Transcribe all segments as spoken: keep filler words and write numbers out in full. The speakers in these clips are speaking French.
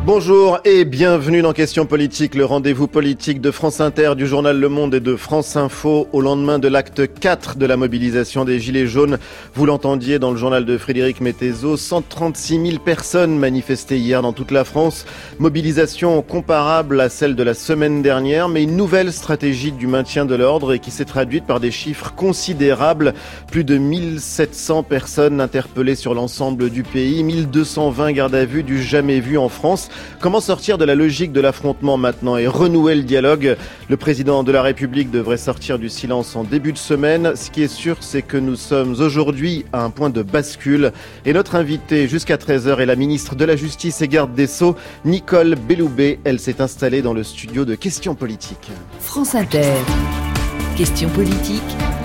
Bonjour et bienvenue dans Question Politique, le rendez-vous politique de France Inter, du journal Le Monde et de France Info au lendemain de l'acte quatre de la mobilisation des Gilets jaunes. Vous l'entendiez dans le journal de Frédéric Mettezo, cent trente-six mille personnes manifestaient hier dans toute la France. Mobilisation comparable à celle de la semaine dernière, mais une nouvelle stratégie du maintien de l'ordre et qui s'est traduite par des chiffres considérables. Plus de mille sept cents personnes interpellées sur l'ensemble du pays, mille deux cent vingt gardes à vue du jamais vu en France. Comment sortir de la logique de l'affrontement maintenant et renouer le dialogue ? Le président de la République devrait sortir du silence en début de semaine. Ce qui est sûr, c'est que nous sommes aujourd'hui à un point de bascule. Et notre invitée jusqu'à treize heures est la ministre de la Justice et garde des Sceaux, Nicole Belloubet. Elle s'est installée dans le studio de Questions Politiques. France Inter. Questions Politiques.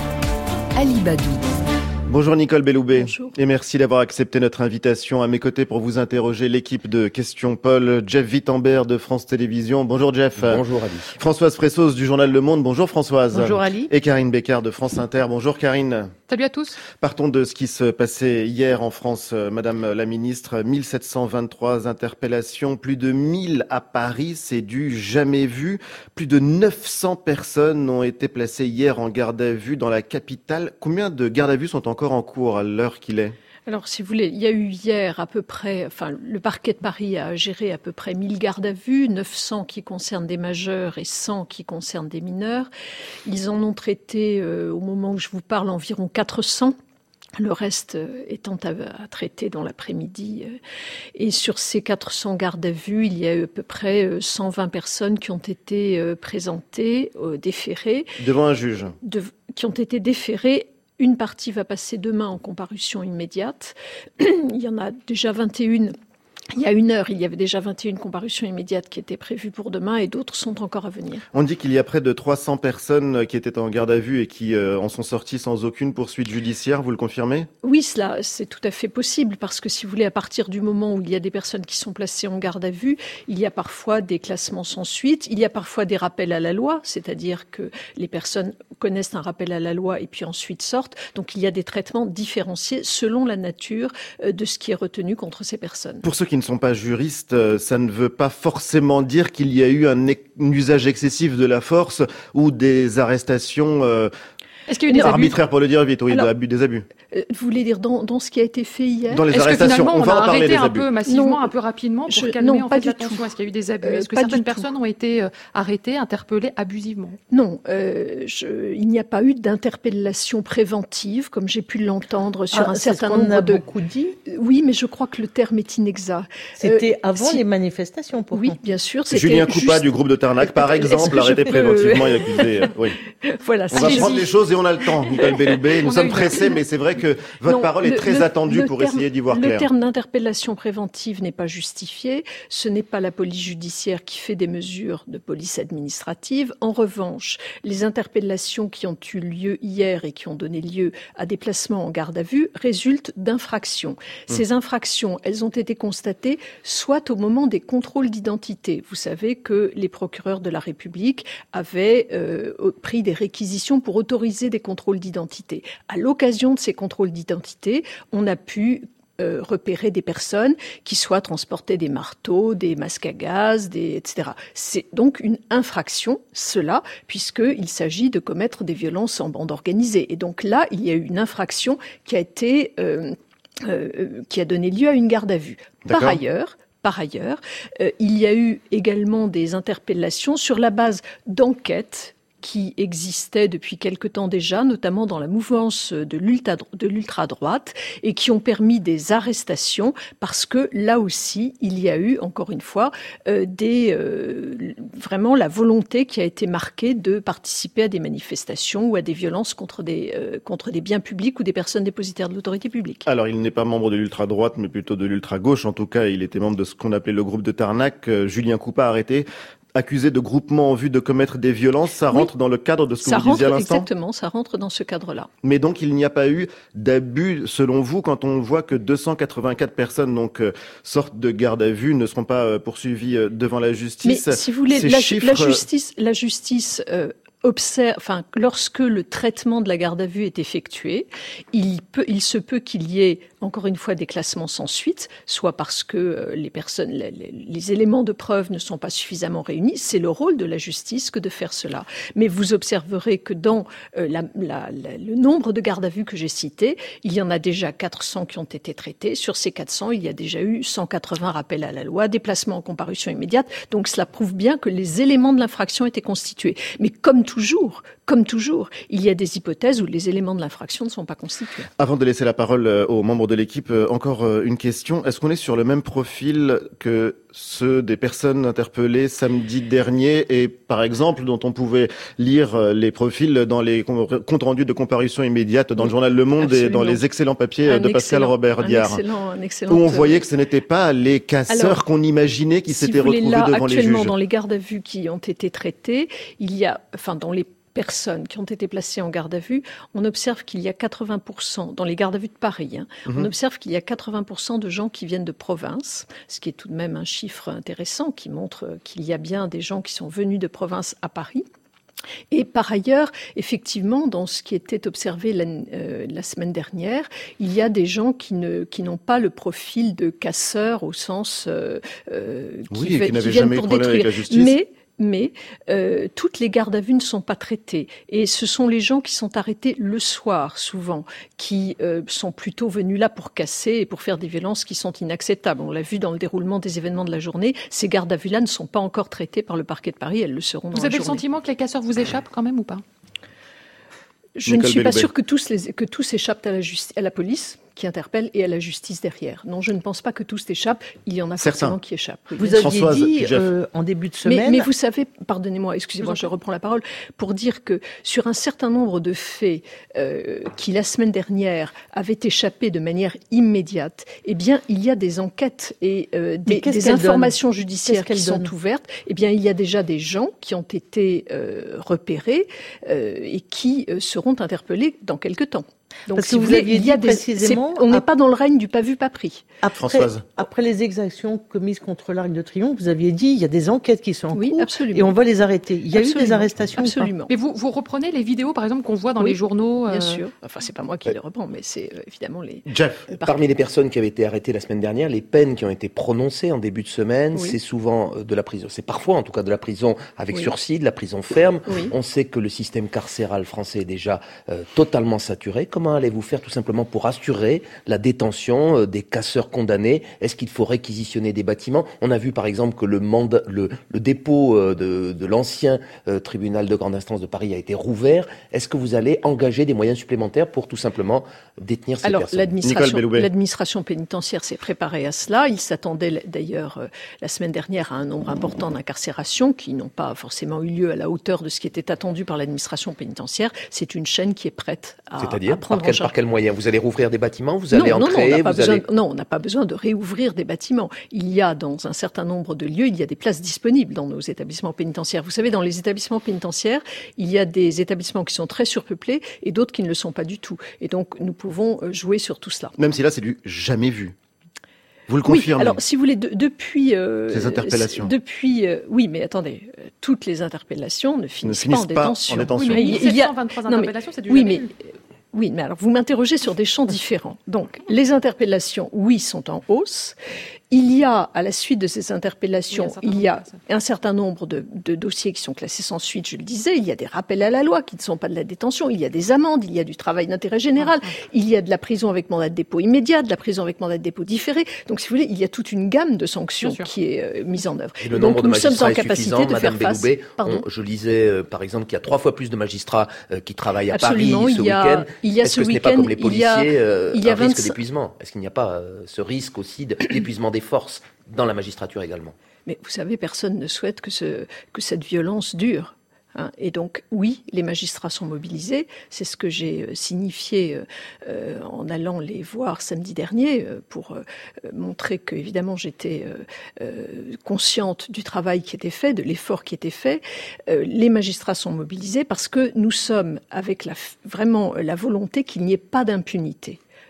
Ali Badou. Bonjour Nicole Belloubet. Bonjour. Et merci d'avoir accepté notre invitation. À mes côtés pour vous interroger l'équipe de Questions Paul, Jeff Wittenberg de France Télévisions. Bonjour Jeff. Bonjour Ali. Françoise Fressos du journal Le Monde. Bonjour Françoise. Bonjour Ali. Et Karine Bécard de France Inter. Bonjour Karine. Salut à tous. Partons de ce qui se passait hier en France, Madame la Ministre. mille sept cent vingt-trois interpellations, plus de mille à Paris, c'est du jamais vu. Plus de neuf cents personnes ont été placées hier en garde à vue dans la capitale. Combien de gardes à vue sont encore en cours à l'heure qu'il est ? Alors, si vous voulez, il y a eu hier à peu près, enfin, le parquet de Paris a géré à peu près mille gardes à vue, neuf cents qui concernent des majeurs et cent qui concernent des mineurs. Ils en ont traité, euh, au moment où je vous parle, environ quatre cents. Le reste euh, étant à, à traiter dans l'après-midi. Euh, et sur ces quatre cents gardes à vue, il y a eu à peu près euh, cent vingt personnes qui ont été euh, présentées, euh, déférées. Devant un juge. De, qui ont été déférées. Une partie va passer demain en comparution immédiate. Il y en a déjà vingt et une. Il y a une heure, il y avait déjà vingt et une comparutions immédiates qui étaient prévues pour demain et d'autres sont encore à venir. On dit qu'il y a près de trois cents personnes qui étaient en garde à vue et qui euh, en sont sorties sans aucune poursuite judiciaire. Vous le confirmez ? Oui, cela, c'est tout à fait possible parce que si vous voulez, à partir du moment où il y a des personnes qui sont placées en garde à vue, il y a parfois des classements sans suite, il y a parfois des rappels à la loi, c'est-à-dire que les personnes connaissent un rappel à la loi et puis ensuite sortent. Donc il y a des traitements différenciés selon la nature de ce qui est retenu contre ces personnes. Pour ceux qui ne sont pas juristes, ça ne veut pas forcément dire qu'il y a eu un, é- un usage excessif de la force ou des arrestations euh, Est-ce qu'il y a eu des arbitraires, abus pour le dire vite, oui, Alors, des abus, des abus. Euh, vous voulez dire dans, dans ce qui a été fait hier ? Dans les Est-ce arrestations, que finalement, on on, va a en parler arrêté des un abus. peu massivement, Non. un peu rapidement pour Je- calmer non, en pas fait du l'attention ? tout. Est-ce qu'il y a eu des abus ? Euh, Est-ce que pas certaines du tout. personnes ont été euh, arrêtées, interpellées abusivement ? Non, euh, je, il n'y a pas eu d'interpellation préventive, comme j'ai pu l'entendre sur Ah, un c'est certain ce qu'on nombre a de... beaucoup dit. Oui, mais je crois que le terme est inexact. C'était Euh, avant si- les manifestations, pourtant. Oui, bien sûr. C'était Julien Coupa juste- du groupe de Tarnac, par Est-ce exemple, que je arrêté peux- préventivement et accusé. euh, oui. Voilà, On va Allez-y. prendre les choses et on a le temps, Nicole Belloubet. Nous On a sommes eu le pressés, mais c'est vrai que votre Non, parole est le- très le- attendue le pour terme- essayer d'y voir Le clair. terme d'interpellation préventive n'est pas justifié. Ce n'est pas la police judiciaire qui fait des mesures de police administrative. En revanche, les interpellations qui ont eu lieu hier et qui ont donné lieu à des placements en garde à vue résultent d'infractions. Ces infractions, elles ont été constatées soit au moment des contrôles d'identité. Vous savez que les procureurs de la République avaient euh, pris des réquisitions pour autoriser des contrôles d'identité. À l'occasion de ces contrôles d'identité, on a pu euh, repérer des personnes qui soit transportaient des marteaux, des masques à gaz, des, et cetera. C'est donc une infraction, cela, puisqu'il s'agit de commettre des violences en bande organisée. Et donc là, il y a eu une infraction qui a été, euh, euh, qui a donné lieu à une garde à vue. Par D'accord. ailleurs, Par ailleurs, euh, il y a eu également des interpellations sur la base d'enquêtes qui existaient depuis quelque temps déjà, notamment dans la mouvance de l'ultra, de l'ultra-droite, et qui ont permis des arrestations, parce que là aussi, il y a eu, encore une fois, euh, des, euh, vraiment la volonté qui a été marquée de participer à des manifestations ou à des violences contre des, euh, contre des biens publics ou des personnes dépositaires de l'autorité publique. Alors, il n'est pas membre de l'ultra-droite, mais plutôt de l'ultra-gauche. En tout cas, il était membre de ce qu'on appelait le groupe de Tarnac. Euh, Julien Coupa arrêté, accusé de groupement en vue de commettre des violences. Ça Oui. rentre dans le cadre de ce que Ça vous disiez à rentre, l'instant ? exactement, ça rentre dans ce cadre-là. Mais donc, il n'y a pas eu d'abus, selon vous, quand on voit que deux cent quatre-vingt-quatre personnes donc euh, sortent de garde à vue, ne seront pas euh, poursuivies euh, devant la justice. Mais si vous voulez, Ces la, chiffres, la justice, la justice euh, observe, enfin, lorsque le traitement de la garde à vue est effectué, il peut, il se peut qu'il y ait, encore une fois, des classements sans suite, soit parce que euh, les personnes, les, les éléments de preuve ne sont pas suffisamment réunis. C'est le rôle de la justice que de faire cela. Mais vous observerez que dans euh, la, la, la, le nombre de gardes à vue que j'ai cités, il y en a déjà quatre cents qui ont été traités. Sur ces quatre cents, il y a déjà eu cent quatre-vingts rappels à la loi, déplacements en comparution immédiate. Donc cela prouve bien que les éléments de l'infraction étaient constitués. Mais comme toujours, comme toujours, il y a des hypothèses où les éléments de l'infraction ne sont pas constitués. Avant de laisser la parole aux membres de l'équipe, encore une question. Est-ce qu'on est sur le même profil que ceux des personnes interpellées samedi dernier et, par exemple, dont on pouvait lire les profils dans les comptes rendus de comparution immédiate dans le journal Le Monde Absolument. Et dans les excellents papiers un de Pascal Robert Diard, un excellent, un excellent où on voyait que ce n'étaient pas les casseurs Alors, qu'on imaginait qui si s'étaient retrouvés là, devant les juges. Actuellement, dans les gardes à vue qui ont été traités, il y a, enfin, dans les personnes qui ont été placées en garde à vue, on observe qu'il y a quatre-vingts pour cent, dans les gardes à vue de Paris, hein, mmh. on observe qu'il y a quatre-vingts pour cent de gens qui viennent de province, ce qui est tout de même un chiffre intéressant qui montre qu'il y a bien des gens qui sont venus de province à Paris. Et par ailleurs, effectivement, dans ce qui était observé la, euh, la semaine dernière, il y a des gens qui ne qui n'ont pas le profil de casseurs au sens euh, euh, qui, oui, v- qui n'avaient qui viennent jamais pour eu de problème détruire. avec la justice. Mais Mais euh, toutes les gardes à vue ne sont pas traitées. Et ce sont les gens qui sont arrêtés le soir, souvent, qui euh, sont plutôt venus là pour casser et pour faire des violences qui sont inacceptables. On l'a vu dans le déroulement des événements de la journée. Ces gardes à vue-là ne sont pas encore traitées par le parquet de Paris. Elles le seront dans Vous la avez journée. le sentiment que les casseurs vous échappent quand même ou pas ? Je Nicole ne suis pas Belloubet. sûre que tous, les, que tous échappent à la, justi- à la police qui interpelle et à la justice derrière. Non, je ne pense pas que tous échappent. Il y en a Certains. forcément qui échappent. Oui, Vous bien aviez Françoise, dit Jeff. euh, en début de Mais, semaine... mais vous savez, pardonnez-moi, excusez-moi, je reprends la parole, pour dire que sur un certain nombre de faits euh, qui, la semaine dernière, avaient échappé de manière immédiate, eh bien, il y a des enquêtes et euh, des, qu'est-ce des qu'elles informations judiciaires Qu'est-ce qui qu'elles sont donnent ouvertes. Eh bien, il y a déjà des gens qui ont été euh, repérés euh, et qui euh, seront interpellés dans quelque temps. Donc, Parce si que vous voulez, aviez il y a dit des, précisément, c'est- on n'est ap- pas dans le règne du pas vu, pas pris. Après, Françoise. après les exactions commises contre l'Arc de Triomphe, vous aviez dit il y a des enquêtes qui sont en Oui, cours absolument. et on va les arrêter. Il y a eu des Absolument. arrestations ou pas Absolument. Mais vous, vous reprenez les vidéos, par exemple, qu'on voit dans Oui, les journaux euh, Bien sûr. Enfin, c'est pas moi qui les reprends, mais c'est euh, évidemment les. Jeff. le parquet. Parmi les personnes qui avaient été arrêtées la semaine dernière, les peines qui ont été prononcées en début de semaine, Oui. c'est souvent euh, de la prison. C'est parfois, en tout cas, de la prison avec Oui. sursis, de la prison ferme. Oui. On sait que le système carcéral français est déjà euh, totalement saturé. Comment allez-vous faire tout simplement pour assurer la détention euh, des casseurs condamnés? Est-ce qu'il faut réquisitionner des bâtiments? On a vu par exemple que le, mandat, le, le dépôt euh, de, de l'ancien euh, tribunal de grande instance de Paris a été rouvert. Est-ce que vous allez engager des moyens supplémentaires pour tout simplement détenir ces Alors, personnes? Nicole l'administration, Belloubet. l'administration pénitentiaire s'est préparée à cela. Il s'attendait d'ailleurs euh, la semaine dernière à un nombre important d'incarcérations qui n'ont pas forcément eu lieu à la hauteur de ce qui était attendu par l'administration pénitentiaire. C'est une chaîne qui est prête à, à C'est-à-dire, prendre par quel, en charge. par quel moyen? Vous allez rouvrir des bâtiments? Vous allez non, en non, non, on créer? n'a pas vous besoin, allez... non, on n'a pas besoin de réouvrir des bâtiments. Il y a dans un certain nombre de lieux, il y a des places disponibles dans nos établissements pénitentiaires. Vous savez, dans les établissements pénitentiaires, il y a des établissements qui sont très surpeuplés et d'autres qui ne le sont pas du tout. Et donc, nous pouvons euh, jouer sur tout cela. Même si là, c'est du jamais vu. Vous le Oui, confirmez? alors si vous voulez, de- depuis... euh, Ces interpellations. c- Depuis, euh, oui, mais attendez, euh, toutes les interpellations ne finissent, finissent pas en pas en détention. détention. Oui, mais Il- il y a- sept cent vingt-trois non, mais- interpellations, c'est du Oui, jamais mais... vu. Oui, mais alors vous m'interrogez sur des champs différents. Donc, les interpellations, oui, sont en hausse. Il y a, à la suite de ces interpellations, Oui, un certain il y a nombre de personnes. un certain nombre de, de dossiers qui sont classés sans suite, je le disais. Il y a des rappels à la loi qui ne sont pas de la détention. Il y a des amendes, il y a du travail d'intérêt général. Il y a de la prison avec mandat de dépôt immédiat, de la prison avec mandat de dépôt différé. Donc, si vous voulez, il y a toute une gamme de sanctions Bien sûr. qui est euh, mise en œuvre. Et le donc, nombre de nous sommes magistrats en est capacité suffisant, de Madame faire face. Belloubet. Pardon. On- je lisais, euh, par exemple, qu'il y a trois fois plus de magistrats euh, qui travaillent à Absolument, Paris ce il y a- week-end. il y a Est-ce ce que ce n'est pas week-end, comme les il y a- policiers, euh, il y a un risque vingt-cinq d'épuisement? Est-ce qu'il n'y a pas euh, ce risque aussi de- d'épuisement des forces dans la magistrature également? Mais vous savez, personne ne souhaite que, ce, que cette violence dure. Hein. Et donc, oui, les magistrats sont mobilisés. C'est ce que j'ai euh, signifié euh, euh, en allant les voir samedi dernier euh, pour euh, montrer que, évidemment, j'étais euh, euh, consciente du travail qui était fait, de l'effort qui était fait. Euh, les magistrats sont mobilisés parce que nous sommes avec la, vraiment la volonté qu'il n'y ait pas d'impunité.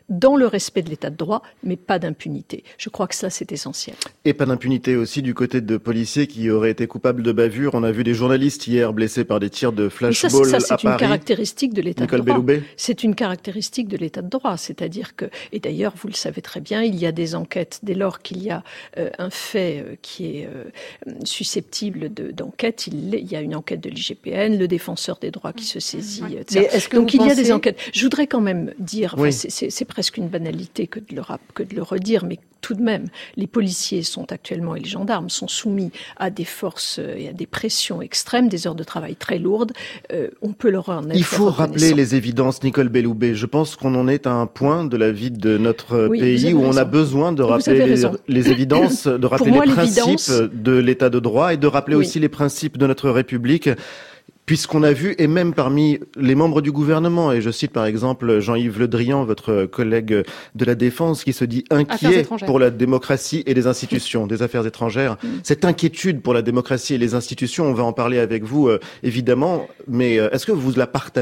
dans le respect de l'état de droit, mais pas d'impunité. Je crois que ça, c'est essentiel. Et pas d'impunité aussi du côté de policiers qui auraient été coupables de bavure. On a vu des journalistes hier blessés par des tirs de flashball à Paris. Ça, ça c'est une caractéristique de l'état Nicole de droit. Belloubet. C'est une caractéristique de l'état de droit. C'est-à-dire que, et d'ailleurs, vous le savez très bien, il y a des enquêtes. Dès lors qu'il y a euh, un fait euh, qui est euh, susceptible de, d'enquête, il, il y a une enquête de l'I G P N, le défenseur des droits qui se saisit, et cetera. Mais est-ce que Donc vous il y a pensez... des enquêtes. Je voudrais quand même dire, Oui. enfin, c'est, c'est, c'est presque une banalité que de le rap, que de le redire, mais tout de même, les policiers sont actuellement, et les gendarmes, sont soumis à des forces et à des pressions extrêmes, des heures de travail très lourdes. Euh, on peut leur en être Il faut rappeler reconnaissant. les évidences, Nicole Belloubet. Je pense qu'on en est à un point de la vie de notre Oui, vous pays avez où on raison. a besoin de Vous rappeler avez les, raison. les évidences, de rappeler moi, les l'évidence- principes de l'état de droit et de rappeler Oui. aussi les principes de notre République. Puisqu'on a vu, et même parmi les membres du gouvernement, et je cite par exemple Jean-Yves Le Drian, votre collègue de la Défense, qui se dit Affaires inquiet étrangères. pour la démocratie et les institutions des affaires étrangères. Cette inquiétude pour la démocratie et les institutions, on va en parler avec vous, euh, évidemment, mais euh, est-ce que vous la partagez ?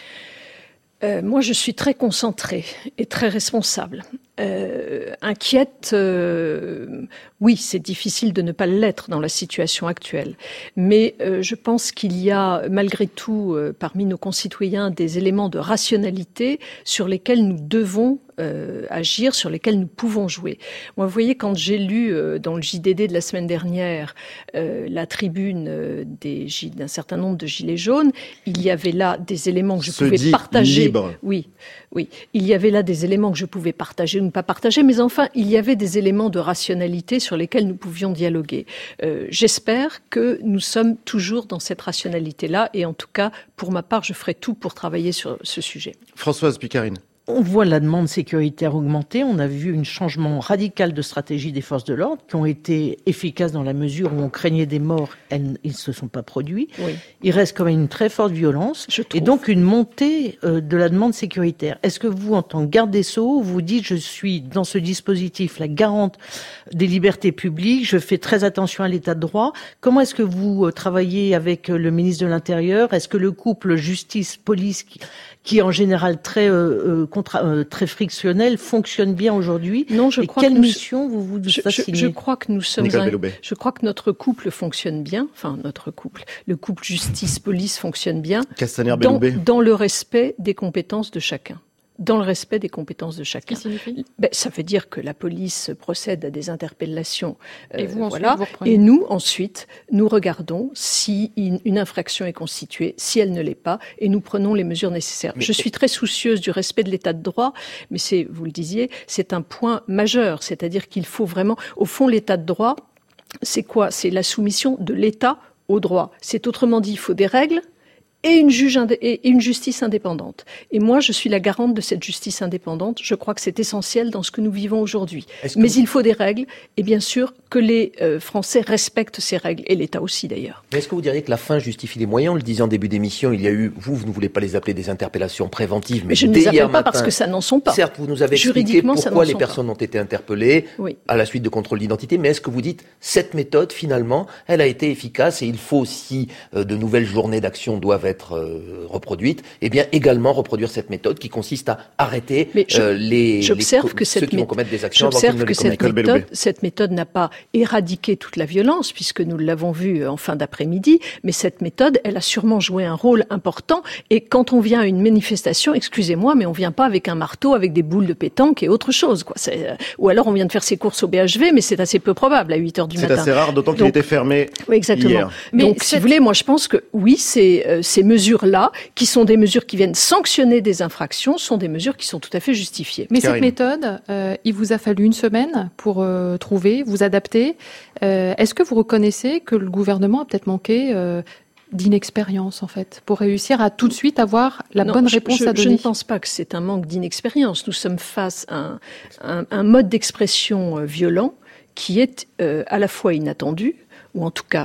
Euh, moi, je suis très concentrée et très responsable. Euh, inquiète, euh, oui, c'est difficile de ne pas l'être dans la situation actuelle. Mais euh, je pense qu'il y a, malgré tout, euh, parmi nos concitoyens, des éléments de rationalité sur lesquels nous devons euh, agir, sur lesquels nous pouvons jouer. Moi, vous voyez, quand j'ai lu euh, dans le J D D de la semaine dernière euh, la tribune euh, des, d'un certain nombre de gilets jaunes, il y avait là des éléments que je Se pouvais dit partager. libre. Oui, oui. Il y avait là des éléments que je pouvais partager ou ne pas partager, mais enfin, il y avait des éléments de rationalité sur lesquels nous pouvions dialoguer. Euh, j'espère que nous sommes toujours dans cette rationalité-là, et en tout cas, pour ma part, je ferai tout pour travailler sur ce sujet. Françoise Picarine. On voit la demande sécuritaire augmenter. On a vu un changement radical de stratégie des forces de l'ordre qui ont été efficaces dans la mesure où on craignait des morts. Elles, ils ne se sont pas produits. Oui. Il reste quand même une très forte violence Je et trouve. donc une montée euh, de la demande sécuritaire. Est-ce que vous, en tant que garde des Sceaux, vous dites je suis dans ce dispositif la garante des libertés publiques, je fais très attention à l'état de droit. Comment est-ce que vous euh, travaillez avec euh, le ministre de l'Intérieur? Est-ce que le couple justice-police qui, qui est en général très euh, contra- euh, très frictionnel fonctionne bien aujourd'hui? Non, je Et crois quelle que nous- mission vous vous Je, je, fascinez? je crois que nous sommes Nicole un- Belloubet. je crois que notre couple fonctionne bien, enfin notre couple, le couple justice-police fonctionne bien Castaner dans, Belloubet. dans le respect des compétences de chacun. Dans le respect des compétences de chacun. Qu'est-ce que ça signifie ? Ben, ça veut dire que la police procède à des interpellations. Et vous, ensuite, voilà. vous reprenez. Et nous, ensuite, nous regardons si une, une infraction est constituée, si elle ne l'est pas, et nous prenons les mesures nécessaires. Mais- Je suis très soucieuse du respect de l'état de droit, mais c'est, vous le disiez, c'est un point majeur. C'est-à-dire qu'il faut vraiment, au fond, l'état de droit, c'est quoi? C'est la soumission de l'État au droit. C'est autrement dit, il faut des règles et une, juge indé- et une justice indépendante. Et moi, je suis la garante de cette justice indépendante. Je crois que c'est essentiel dans ce que nous vivons aujourd'hui. Est-ce que Mais vous- il faut des règles, et bien sûr que les euh, Français respectent ces règles, et l'État aussi d'ailleurs. Mais est-ce que vous diriez que la fin justifie les moyens? On le disait en début d'émission, il y a eu, vous, vous ne voulez pas les appeler des interpellations préventives, mais Mais je ne dès les hier appelle pas matin, parce que ça n'en sont pas. certes, vous nous avez expliqué Juridiquement, ça pourquoi n'en les sont personnes ont été interpellées Oui. à la suite de contrôles d'identité, mais est-ce que vous dites, cette méthode, finalement, elle a été efficace et il faut, si euh, de nouvelles journées d'action doivent être euh, reproduites, eh bien également reproduire cette méthode qui consiste à arrêter Mais je- euh, les, j'observe les co- que cette ceux qui vont méth- commettre des actions avant qu'ils J'observe ne que les cette commettent. Nicole méthode, Belloubet. cette méthode n'a pas éradiqué toute la violence, puisque nous l'avons vu en fin d'après-midi, mais cette méthode, elle a sûrement joué un rôle important. Et quand on vient à une manifestation, excusez-moi, mais on vient pas avec un marteau, avec des boules de pétanque et autre chose, quoi. C'est, euh, ou alors on vient de faire ses courses au B H V, mais c'est assez peu probable à huit heures du C'est matin. assez rare, d'autant qu'il Donc- était fermé Oui, exactement. hier. Mais Donc, si cette- vous voulez, moi, je pense que oui, c'est, euh, ces mesures-là, qui sont des mesures qui viennent sanctionner des infractions, sont des mesures qui sont tout à fait justifiées. Mais Karine. cette méthode, euh, il vous a fallu une semaine pour euh, trouver, vous adapter. Euh, est-ce que vous reconnaissez que le gouvernement a peut-être manqué euh, d'inexpérience, en fait, pour réussir à tout de suite avoir la Non, bonne je- réponse je, à Je donner? ne pense pas que c'est un manque d'inexpérience. Nous sommes face à un, un- un mode d'expression euh, violent qui est euh, à la fois inattendu, ou en tout cas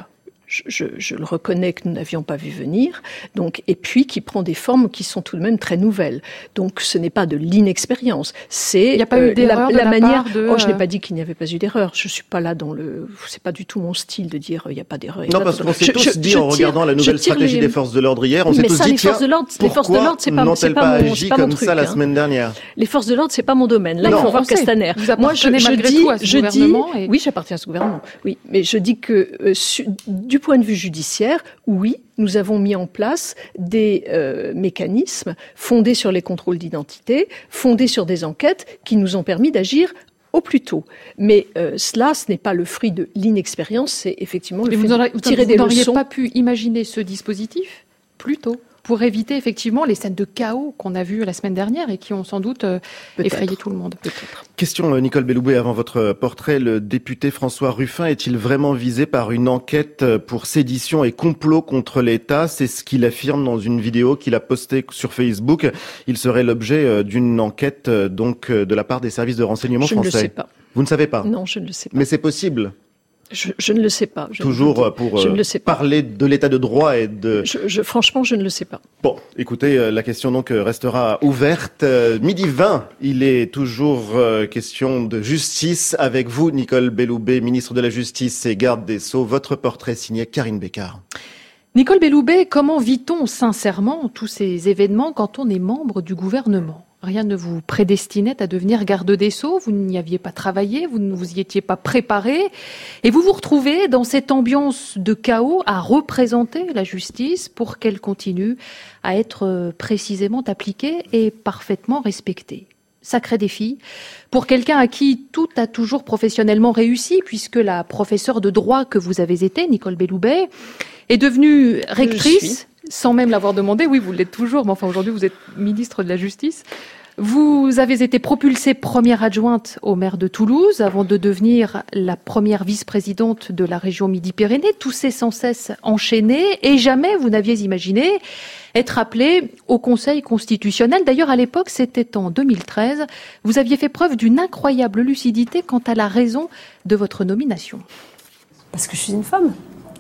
je, je, je le reconnais, que nous n'avions pas vu venir, donc, et puis qui prend des formes qui sont tout de même très nouvelles. Donc ce n'est pas de l'inexpérience, c'est il n'y a pas euh, eu d'erreur la, la de la manière. part de... Oh, je n'ai pas dit qu'il n'y avait pas eu d'erreur. Je suis pas là dans le. C'est pas du tout mon style de dire il n'y a pas d'erreur. Non, parce qu'on s'est je, tous je, dit je en tire, regardant la nouvelle stratégie les... des forces de l'ordre hier, on s'est mais tous ça, dit les forces de l'ordre, les forces de l'ordre, c'est pas, c'est pas, pas mon, agi c'est pas comme mon truc, ça la hein. semaine dernière. Les forces de l'ordre, c'est pas mon domaine. Là, non, il faut voir Castaner. Moi, je, je malgré dis, tout à ce je gouvernement. dis, et... oui, j'appartiens à ce gouvernement. Oui, mais je dis que euh, su, du point de vue judiciaire, oui, nous avons mis en place des euh, mécanismes fondés sur les contrôles d'identité, fondés sur des enquêtes qui nous ont permis d'agir au plus tôt. Mais euh, cela, ce n'est pas le fruit de l'inexpérience, c'est effectivement le mais fait vous de tirer vous des n'auriez leçons. pas pu imaginer ce dispositif plus tôt pour éviter effectivement les scènes de chaos qu'on a vues la semaine dernière et qui ont sans doute euh, effrayé tout le monde. Peut-être. Question euh, Nicole Belloubet, avant votre portrait, le député François Ruffin est-il vraiment visé par une enquête pour sédition et complot contre l'État ? C'est ce qu'il affirme dans une vidéo qu'il a postée sur Facebook. Il serait l'objet d'une enquête donc de la part des services de renseignement je français. Je ne le sais pas. Vous ne savez pas ? Non, je ne le sais pas. Mais c'est possible ? Je, je ne le sais pas. Je Toujours pour je euh, ne le sais pas. parler de l'état de droit et de... Je, je, franchement, je ne le sais pas. Bon, écoutez, euh, la question donc euh, restera ouverte. Euh, midi vingt, il est toujours euh, question de justice avec vous, Nicole Belloubet, ministre de la Justice et garde des Sceaux. Votre portrait signé Karine Bécard. Nicole Belloubet, comment vit-on sincèrement tous ces événements quand on est membre du gouvernement ? Rien ne vous prédestinait à devenir garde des Sceaux, vous n'y aviez pas travaillé, vous ne vous y étiez pas préparé, et vous vous retrouvez dans cette ambiance de chaos à représenter la justice pour qu'elle continue à être précisément appliquée et parfaitement respectée. Sacré défi pour quelqu'un à qui tout a toujours professionnellement réussi, puisque la professeure de droit que vous avez été, Nicole Belloubet, est devenue rectrice, sans même l'avoir demandé. Oui, vous l'êtes toujours, mais enfin aujourd'hui vous êtes ministre de la Justice. Vous avez été propulsée première adjointe au maire de Toulouse avant de devenir la première vice-présidente de la région Midi-Pyrénées. Tout s'est sans cesse enchaîné et jamais vous n'aviez imaginé être appelée au Conseil constitutionnel. D'ailleurs, à l'époque, c'était en deux mille treize. Vous aviez fait preuve d'une incroyable lucidité quant à la raison de votre nomination. Parce que je suis une femme.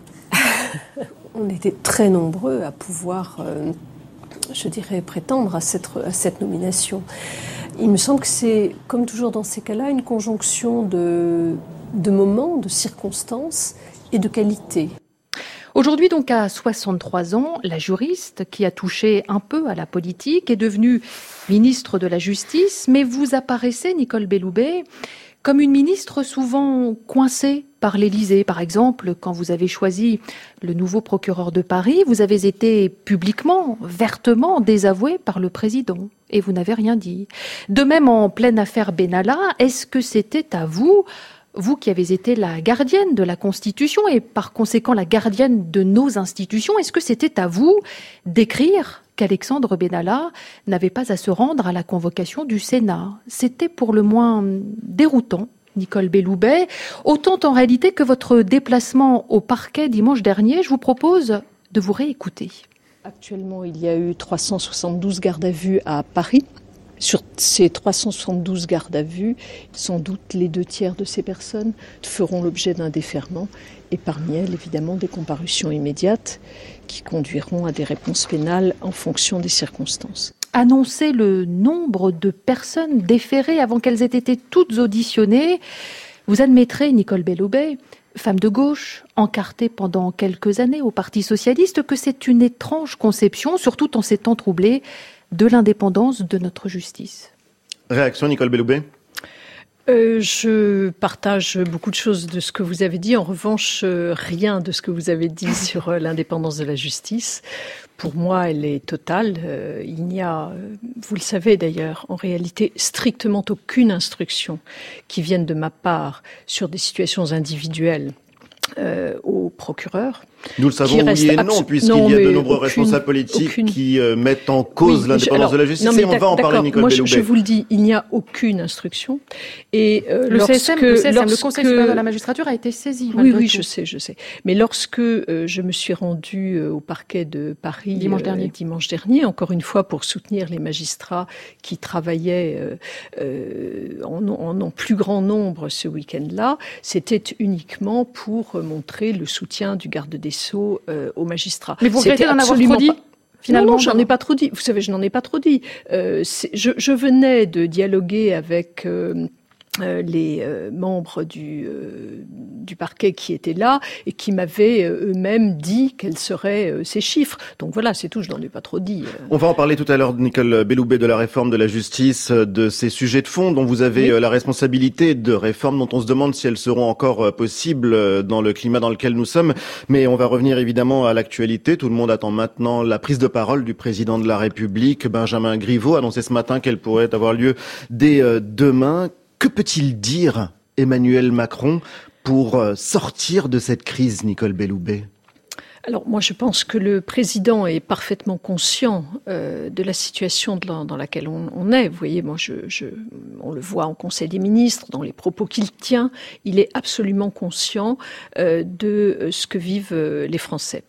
On était très nombreux à pouvoir, euh, je dirais, prétendre à cette, à cette nomination. Il me semble que c'est, comme toujours dans ces cas-là, une conjonction de, de moments, de circonstances et de qualités. Aujourd'hui, donc, à soixante-trois ans, la juriste qui a touché un peu à la politique est devenue ministre de la Justice, mais vous apparaissez, Nicole Belloubet, comme une ministre souvent coincée par l'Élysée. Par exemple, quand vous avez choisi le nouveau procureur de Paris, vous avez été publiquement, vertement désavouée par le président et vous n'avez rien dit. De même, en pleine affaire Benalla, est-ce que c'était à vous, vous qui avez été la gardienne de la Constitution et par conséquent la gardienne de nos institutions, est-ce que c'était à vous d'écrire qu'Alexandre Benalla n'avait pas à se rendre à la convocation du Sénat? C'était pour le moins déroutant, Nicole Belloubet, autant en réalité que votre déplacement au parquet dimanche dernier. Je vous propose de vous réécouter. Actuellement, il y a eu trois cent soixante-douze gardes à vue à Paris. Sur ces trois cent soixante-douze gardes à vue, sans doute les deux tiers de ces personnes feront l'objet d'un déferment et parmi elles, évidemment, des comparutions immédiates qui conduiront à des réponses pénales en fonction des circonstances. Annoncer le nombre de personnes déférées avant qu'elles aient été toutes auditionnées, vous admettrez, Nicole Belloubet, femme de gauche, encartée pendant quelques années au Parti socialiste, que c'est une étrange conception, surtout en ces temps troublés, de l'indépendance de notre justice. Réaction, Nicole Belloubet ? Euh, je partage beaucoup de choses de ce que vous avez dit. En revanche, euh, rien de ce que vous avez dit sur euh, l'indépendance de la justice. Pour moi, elle est totale. Euh, il n'y a, euh, vous le savez d'ailleurs, en réalité, strictement aucune instruction qui vienne de ma part sur des situations individuelles euh, au procureur. Nous le savons oui et non, puisqu'il y a de nombreux aucune, responsables politiques aucune... qui euh, mettent en cause oui, l'indépendance alors, de la justice. Non, et on va en parler, Nicole Moi, Belloubet. Je, je vous le dis, il n'y a aucune instruction. Et euh, le lorsque, C S M, le, C S M, lorsque, le Conseil supérieur de la magistrature a été saisi. Oui, oui, tout. je sais, je sais. Mais lorsque euh, je me suis rendue euh, au parquet de Paris dimanche euh, dernier, dimanche dernier, encore une fois pour soutenir les magistrats qui travaillaient euh, euh, en, en, en plus grand nombre ce week-end-là, c'était uniquement pour montrer démontré le soutien du garde des Sceaux euh, aux magistrats. Mais vous regrettez d'en avoir trop dit pas... Finalement, non, non, j'en ai pas trop dit. Vous savez, je n'en ai pas trop dit. Euh, je, je venais de dialoguer avec euh, euh, les euh, membres du, euh, du parquet qui étaient là et qui m'avaient euh, eux-mêmes dit quels seraient euh, ces chiffres. Donc voilà, c'est tout, je n'en ai pas trop dit. On va en parler tout à l'heure, Nicole Belloubet, de la réforme de la justice, de ces sujets de fond dont vous avez oui. la responsabilité, de réformes dont on se demande si elles seront encore possibles dans le climat dans lequel nous sommes. Mais on va revenir évidemment à l'actualité. Tout le monde attend maintenant la prise de parole du président de la République. Benjamin Griveaux a annoncé ce matin qu'elle pourrait avoir lieu dès demain. Que peut-il dire, Emmanuel Macron, pour sortir de cette crise, Nicole Belloubet ? Alors moi je pense que le président est parfaitement conscient euh, de la situation de la, dans laquelle on, on est. Vous voyez, moi je, je, on le voit en Conseil des ministres, dans les propos qu'il tient, il est absolument conscient euh, de ce que vivent euh, les Français.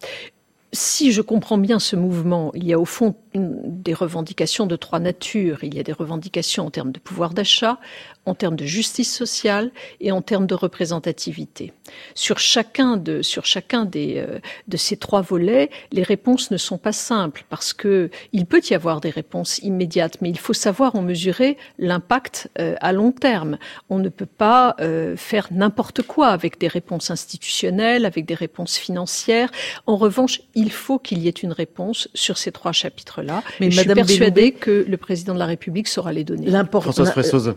Si je comprends bien ce mouvement, il y a au fond des revendications de trois natures. Il y a des revendications en termes de pouvoir d'achat, en termes de justice sociale et en termes de représentativité. Sur chacun de, sur chacun des, euh, de ces trois volets, les réponses ne sont pas simples parce que il peut y avoir des réponses immédiates, mais il faut savoir en mesurer l'impact euh, à long terme. On ne peut pas euh, faire n'importe quoi avec des réponses institutionnelles, avec des réponses financières. En revanche, il faut qu'il y ait une réponse sur ces trois chapitres-là. Mais et je suis persuadée que le président de la République saura les donner. Françoise Fressoz.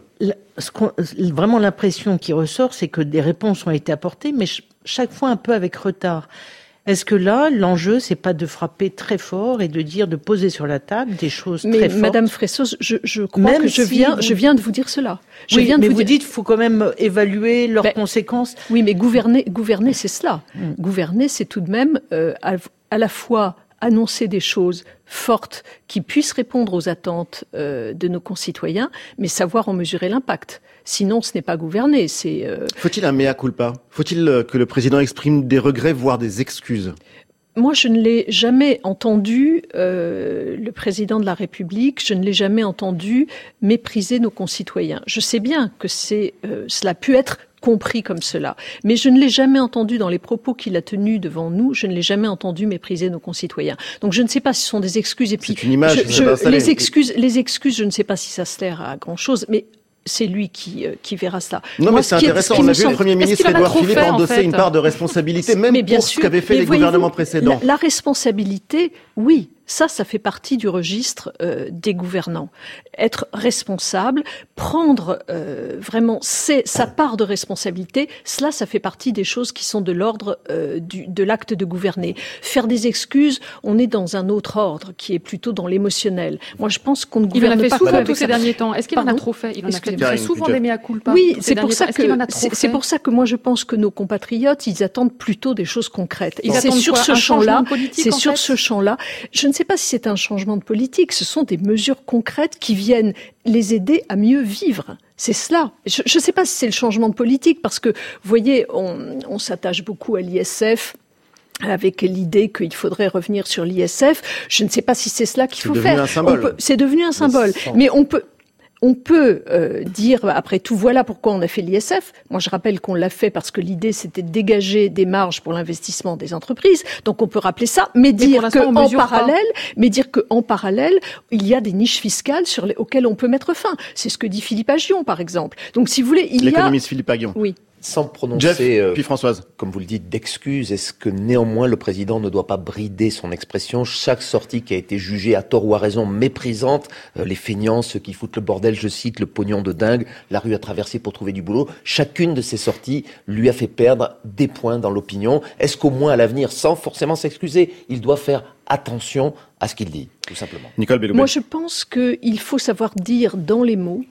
Vraiment, l'impression qui ressort, c'est que des réponses ont été apportées, mais chaque fois un peu avec retard. Est-ce que là, l'enjeu, c'est pas de frapper très fort et de dire, de poser sur la table des choses mais très fortes? Madame Fressoz, je, je crois même que je si viens, vous... je viens de vous dire cela. Je oui, viens de mais vous, vous dire... dites, faut quand même évaluer leurs ben, conséquences. Oui, mais gouverner, gouverner, c'est cela. Mm. Gouverner, c'est tout de même euh, à, à la fois annoncer des choses fortes qui puissent répondre aux attentes euh, de nos concitoyens, mais savoir en mesurer l'impact. Sinon, ce n'est pas gouverner. C'est, euh... Faut-il un mea culpa ? Faut-il que le président exprime des regrets, voire des excuses ? Moi, je ne l'ai jamais entendu, euh, le président de la République, je ne l'ai jamais entendu mépriser nos concitoyens. Je sais bien que c'est, euh, cela a pu être compris comme cela. Mais je ne l'ai jamais entendu dans les propos qu'il a tenus devant nous, je ne l'ai jamais entendu mépriser nos concitoyens. Donc je ne sais pas si ce sont des excuses. Et puis, c'est une image, je, je, les excuses, les excuses, je ne sais pas si ça sert à grand chose, mais c'est lui qui, euh, qui verra cela. Non, Moi, mais c'est intéressant. On a vu le Premier ministre Édouard Philippe endosser en fait une part de responsabilité, même mais bien pour sûr, ce qu'avaient fait les gouvernements précédents. La, la responsabilité, oui. Ça, ça fait partie du registre euh, des gouvernants. Être responsable, prendre euh, vraiment ses, sa part de responsabilité, cela, ça fait partie des choses qui sont de l'ordre euh, du, de l'acte de gouverner. Faire des excuses, on est dans un autre ordre, qui est plutôt dans l'émotionnel. Moi, je pense qu'on ne gouverne pas. Il en a fait souvent tous ces derniers temps. Est-ce qu'il en a trop fait? Il en a fait très souvent des mea culpa. Oui, c'est pour ça que c'est, c'est pour ça que moi je pense que nos compatriotes, ils attendent plutôt des choses concrètes. Ils c'est attendent sur quoi, ce champ-là. C'est en sur fait ce champ-là. Je ne sais pas si c'est un changement de politique. Ce sont des mesures concrètes qui viennent les aider à mieux vivre. C'est cela. Je ne sais pas si c'est le changement de politique parce que, vous voyez, on, on s'attache beaucoup à l'I S F. Avec l'idée qu'il faudrait revenir sur l'I S F. Je ne sais pas si c'est cela qu'il c'est faut devenu faire. Un symbole. On peut, c'est devenu un symbole. Mais, Mais on peut... On peut euh, dire, après tout, voilà pourquoi on a fait l'I S F. Moi, je rappelle qu'on l'a fait parce que l'idée, c'était de dégager des marges pour l'investissement des entreprises. Donc, on peut rappeler ça, mais, mais dire qu'en parallèle, pas. mais dire qu'en parallèle, il y a des niches fiscales sur les, auxquelles on peut mettre fin. C'est ce que dit Philippe Aghion, par exemple. Donc, si vous voulez, il y a... L'économiste Philippe Aghion. Oui. Sans prononcer, Jeff, euh, puis Françoise. comme vous le dites, d'excuses, est-ce que néanmoins le président ne doit pas brider son expression? Chaque sortie qui a été jugée à tort ou à raison méprisante, euh, les feignants, ceux qui foutent le bordel, je cite, le pognon de dingue, la rue à traverser pour trouver du boulot, chacune de ces sorties lui a fait perdre des points dans l'opinion. Est-ce qu'au moins à l'avenir, sans forcément s'excuser, il doit faire attention à ce qu'il dit, tout simplement? Nicole Belloubet. Moi, je pense qu'il faut savoir dire dans les mots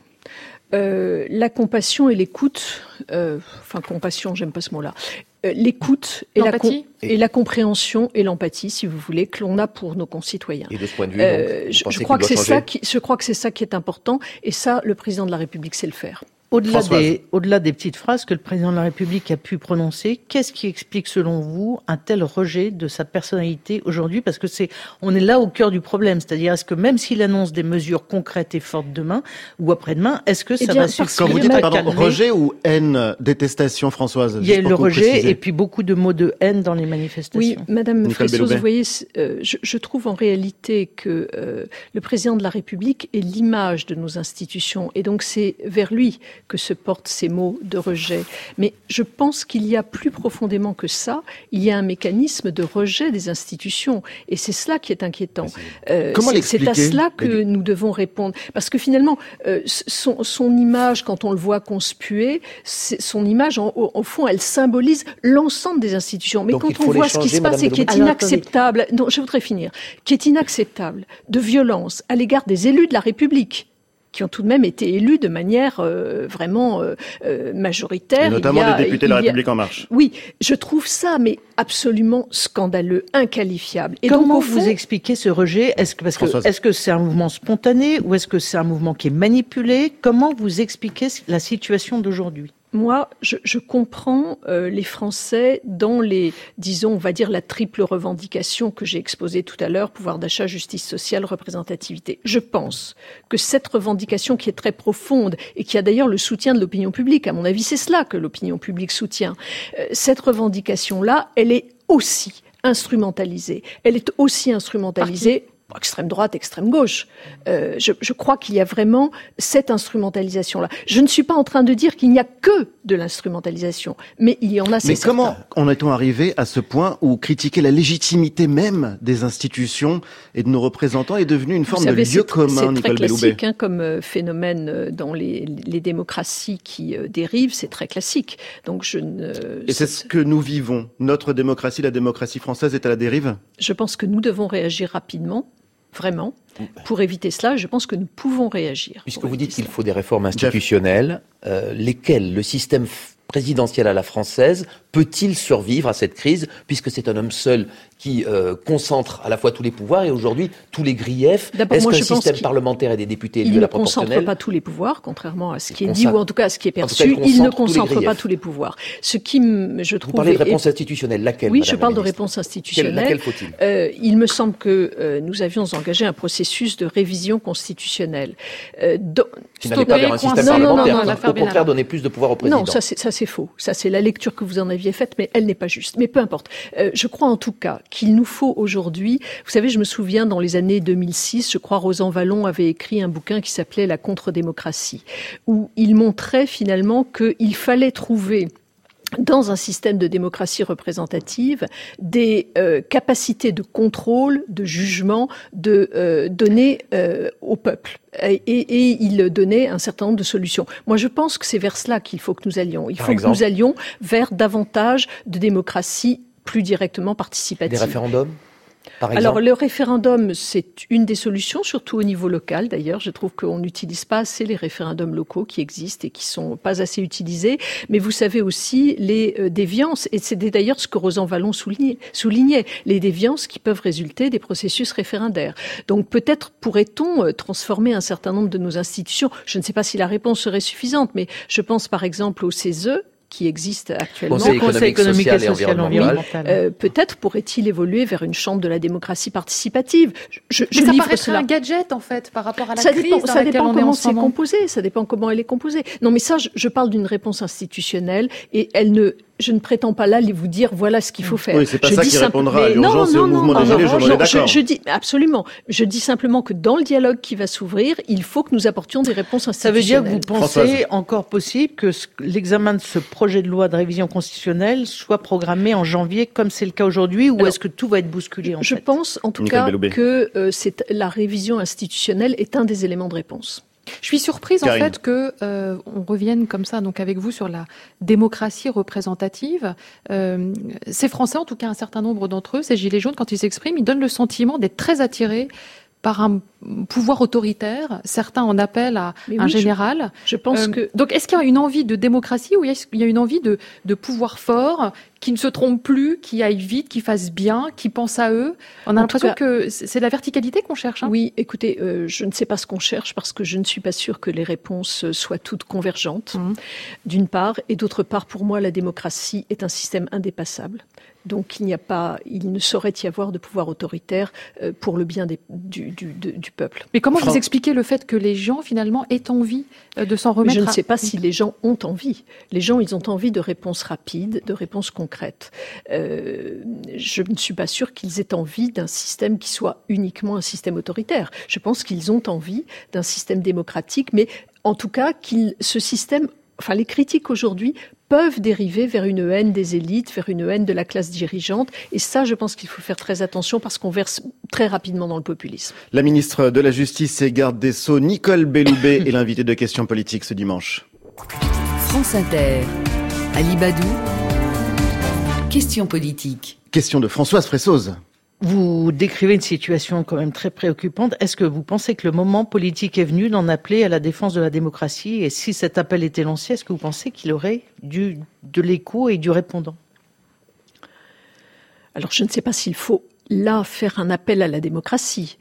Euh, la compassion et l'écoute, euh, enfin compassion, j'aime pas ce mot-là, euh, l'écoute et la, com- et la compréhension et l'empathie, si vous voulez, que l'on a pour nos concitoyens. Et de ce point de vue, euh, donc, je, je crois que c'est ça qui, je crois que c'est ça qui est important, et ça, le président de la République sait le faire. Au-delà des, au-delà des petites phrases que le président de la République a pu prononcer, qu'est-ce qui explique selon vous un tel rejet de sa personnalité aujourd'hui? Parce que c'est, on est là au cœur du problème. C'est-à-dire, est-ce que même s'il annonce des mesures concrètes et fortes demain ou après-demain, est-ce que eh ça bien, va suffire? Quand vous dites, à pardon, calmer rejet ou haine, détestation, Françoise? Il y a le rejet et puis beaucoup de mots de haine dans les manifestations. Oui, Madame Nicole Fressos, Belloubet. vous voyez, euh, je, je trouve en réalité que euh, le président de la République est l'image de nos institutions et donc c'est vers lui que se portent ces mots de rejet. Mais je pense qu'il y a plus profondément que ça, il y a un mécanisme de rejet des institutions et c'est cela qui est inquiétant. Euh, Comment c'est, c'est à l'expliquer? cela que nous devons répondre. Parce que finalement, euh, son, son image, quand on le voit conspuer, c'est, son image, en, au, au fond, elle symbolise l'ensemble des institutions. Mais Donc, quand on voit ce qui se passe et qui est inacceptable, non, je voudrais finir, qui est inacceptable, de violence à l'égard des élus de la République, qui ont tout de même été élus de manière euh, vraiment euh, euh, majoritaire. Et notamment il y a, des députés de la il y a... République En Marche. Oui, je trouve ça mais absolument scandaleux, inqualifiable. Et comment donc, vous fond... expliquez ce rejet? Est-ce que, parce que, est-ce que c'est un mouvement spontané ou est-ce que c'est un mouvement qui est manipulé? Comment vous expliquez la situation d'aujourd'hui? Moi, je, je comprends euh, les Français dans les, disons, on va dire la triple revendication que j'ai exposée tout à l'heure, pouvoir d'achat, justice sociale, représentativité. Je pense que cette revendication qui est très profonde et qui a d'ailleurs le soutien de l'opinion publique, à mon avis, c'est cela que l'opinion publique soutient. Euh, cette revendication-là, elle est aussi instrumentalisée. Elle est aussi instrumentalisée extrême droite, extrême gauche. Euh, je, je crois qu'il y a vraiment cette instrumentalisation-là. Je ne suis pas en train de dire qu'il n'y a que de l'instrumentalisation, mais il y en a, c'est Mais certain. comment en est-on arrivé à ce point où critiquer la légitimité même des institutions et de nos représentants est devenu une forme savez, de lieu c'est, commun, c'est Nicole très Belloubet? classique hein, comme euh, phénomène euh, dans les, les démocraties qui euh, dérivent, c'est très classique. Donc je ne. Et c'est ce que nous vivons. Notre démocratie, la démocratie française, est à la dérive? Je pense que nous devons réagir rapidement. Vraiment, pour éviter cela, je pense que nous pouvons réagir. Puisque vous dites qu'il faut des réformes institutionnelles, euh, lesquelles le système présidentiel à la française peut-il survivre à cette crise, puisque c'est un homme seul qui euh, concentre à la fois tous les pouvoirs et aujourd'hui tous les griefs? D'abord, Est-ce moi, qu'un je pense système parlementaire et des députés élus à la proportionnelle... Il ne concentre pas tous les pouvoirs, contrairement à ce qui est il dit, concentre... ou en tout cas à ce qui est perçu. Cas, il, il ne tous concentre pas tous les pouvoirs. Ce qui, je trouve... Vous parlez de réponse est... institutionnelle, laquelle? Oui, je parle de réponse institutionnelle. Laquelle faut-il? euh, Il me semble que euh, nous avions engagé un processus de révision constitutionnelle. Euh, do... Qui n'allait pas vers un système non, parlementaire, non, non, non, au contraire donner plus de pouvoir au président. Non, ça c'est, ça c'est faux. Ça c'est la lecture que vous en aviez faite, mais elle n'est pas juste. Mais peu importe. Euh, je crois en tout cas qu'il nous faut aujourd'hui... Vous savez, je me souviens, dans les années deux mille six, je crois Rosan Vallon avait écrit un bouquin qui s'appelait « La contre-démocratie », où il montrait finalement qu'il fallait trouver dans un système de démocratie représentative, des euh, capacités de contrôle, de jugement, de euh, donner euh, au peuple. Et, et, et il donnait un certain nombre de solutions. Moi, je pense que c'est vers cela qu'il faut que nous allions. Il Par faut exemple, que nous allions vers davantage de démocratie plus directement participative. Des référendums ? Par Alors, le référendum, c'est une des solutions, surtout au niveau local. D'ailleurs, je trouve qu'on n'utilise pas assez les référendums locaux qui existent et qui sont pas assez utilisés. Mais vous savez aussi les euh, déviances, et c'est d'ailleurs ce que Rosan Vallon soulignait, soulignait, les déviances qui peuvent résulter des processus référendaires. Donc, peut-être pourrait-on euh, transformer un certain nombre de nos institutions. Je ne sais pas si la réponse serait suffisante, mais je pense par exemple au C E S E, qui existe actuellement. Conseil économique, Conseil économique social, et social et environnemental. Oui, euh, peut-être pourrait-il évoluer vers une chambre de la démocratie participative. Je, je Mais ça livre paraît cela. un gadget, en fait, par rapport à la ça crise dépend, dans ça laquelle dépend on est comment en ce c'est moment. composé. Ça dépend comment elle est composée. Non, mais ça, je, je parle d'une réponse institutionnelle et elle ne... Je ne prétends pas là vous dire voilà ce qu'il faut faire. Oui, c'est pas je ça dis qui simple... répondra à mais l'urgence non, et au non, mouvement non, des non, Gilets non, jaunes, on est d'accord. je, je dis absolument. Je dis simplement que dans le dialogue qui va s'ouvrir, il faut que nous apportions des réponses institutionnelles. Ça veut dire que vous pensez Françoise. encore possible que l'examen de ce projet de loi de révision constitutionnelle soit programmé en janvier, comme c'est le cas aujourd'hui, ou Alors, est-ce que tout va être bousculé en Je fait pense en tout Nicole cas Belloubet. que euh, c'est, la révision institutionnelle est un des éléments de réponse. Je suis surprise Karine. en fait que euh, on revienne comme ça donc avec vous sur la démocratie représentative. Euh, ces Français, en tout cas un certain nombre d'entre eux, ces gilets jaunes, quand ils s'expriment, ils donnent le sentiment d'être très attirés par un pouvoir autoritaire. Certains en appellent à oui, un général. Je, je pense euh, que... Donc, est-ce qu'il y a une envie de démocratie ou est-ce qu'il y a une envie de, de pouvoir fort, qui ne se trompe plus, qui aille vite, qui fasse bien, qui pense à eux? On a l'impression cas, que c'est la verticalité qu'on cherche. Hein. Oui, écoutez, euh, je ne sais pas ce qu'on cherche parce que je ne suis pas sûre que les réponses soient toutes convergentes, mmh. d'une part. Et d'autre part, pour moi, la démocratie est un système indépassable. Donc il n'y a pas, il ne saurait y avoir de pouvoir autoritaire euh, pour le bien des, du, du, de, du peuple. Mais comment Fran- vous expliquez le fait que les gens finalement aient envie euh, de s'en remettre? Mais je ne à... sais pas si les gens ont envie. Les gens, ils ont envie de réponses rapides, de réponses concrètes. Euh, je ne suis pas sûre qu'ils aient envie d'un système qui soit uniquement un système autoritaire. Je pense qu'ils ont envie d'un système démocratique, mais en tout cas, qu'il, ce système, enfin les critiques aujourd'hui peuvent dériver vers une haine des élites, vers une haine de la classe dirigeante. Et ça, je pense qu'il faut faire très attention parce qu'on verse très rapidement dans le populisme. La ministre de la Justice et garde des Sceaux, Nicole Belloubet, est l'invitée de Questions Politiques ce dimanche. France Inter, Ali Badou, Questions Politiques. Question de Françoise Fressoz. Vous décrivez une situation quand même très préoccupante. Est-ce que vous pensez que le moment politique est venu d'en appeler à la défense de la démocratie? Et si cet appel était lancé, est-ce que vous pensez qu'il aurait du, de l'écho et du répondant? Alors, je ne sais pas s'il faut, là, faire un appel à la démocratie.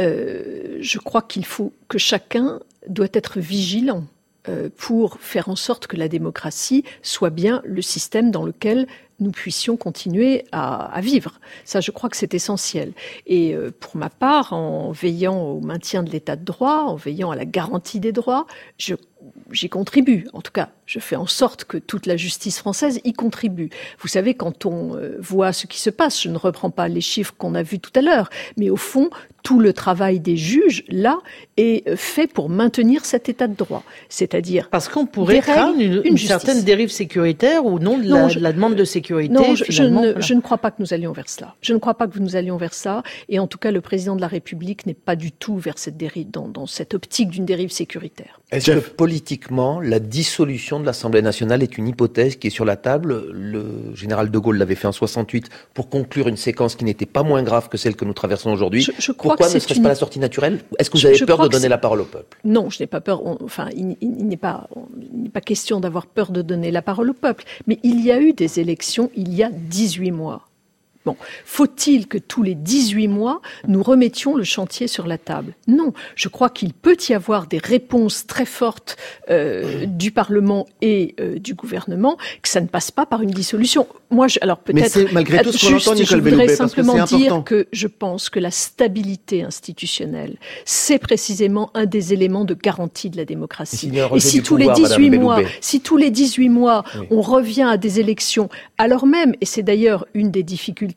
Euh, je crois qu'il faut que chacun doit être vigilant euh, pour faire en sorte que la démocratie soit bien le système dans lequel nous puissions continuer à, à vivre. Ça, je crois que c'est essentiel. Et euh, pour ma part, en veillant au maintien de l'état de droit, en veillant à la garantie des droits, je, j'y contribue. En tout cas, je fais en sorte que toute la justice française y contribue. Vous savez, quand on euh, voit ce qui se passe, je ne reprends pas les chiffres qu'on a vus tout à l'heure, mais au fond, tout le travail des juges, là, est fait pour maintenir cet état de droit. C'est-à-dire... Parce qu'on pourrait craindre une, une, une certaine dérive sécuritaire au nom de, non, la, je, de la demande de sécurité. Non, je, je, ne, voilà. je ne crois pas que nous allions vers cela. Je ne crois pas que nous allions vers ça. Et en tout cas, le président de la République n'est pas du tout vers cette dérive, dans, dans cette optique d'une dérive sécuritaire. Est-ce Jeff. que politiquement, la dissolution de l'Assemblée nationale est une hypothèse qui est sur la table? Le général de Gaulle l'avait fait en soixante-huit pour conclure une séquence qui n'était pas moins grave que celle que nous traversons aujourd'hui. Je, je crois Pourquoi que ne serait-ce une... pas la sortie naturelle? Est-ce que vous avez je, je peur de donner la parole au peuple? Non, je n'ai pas peur. On, enfin, il, il, il n'est pas, il n'est pas question d'avoir peur de donner la parole au peuple. Mais il y a eu des élections il y a dix-huit mois. Bon, faut-il que tous les dix-huit mois, nous remettions le chantier sur la table? Non, je crois qu'il peut y avoir des réponses très fortes euh, du Parlement et euh, du gouvernement, que ça ne passe pas par une dissolution. Moi, je, alors peut-être... Mais c'est malgré tout ce qu'on entend, Nicole Belloubet, parce que c'est important. Je voudrais simplement dire que je pense que la stabilité institutionnelle, c'est précisément un des éléments de garantie de la démocratie. Et, et si tous pouvoir, les dix-huit mois, si tous les dix-huit mois, oui. on revient à des élections, alors même, et c'est d'ailleurs une des difficultés,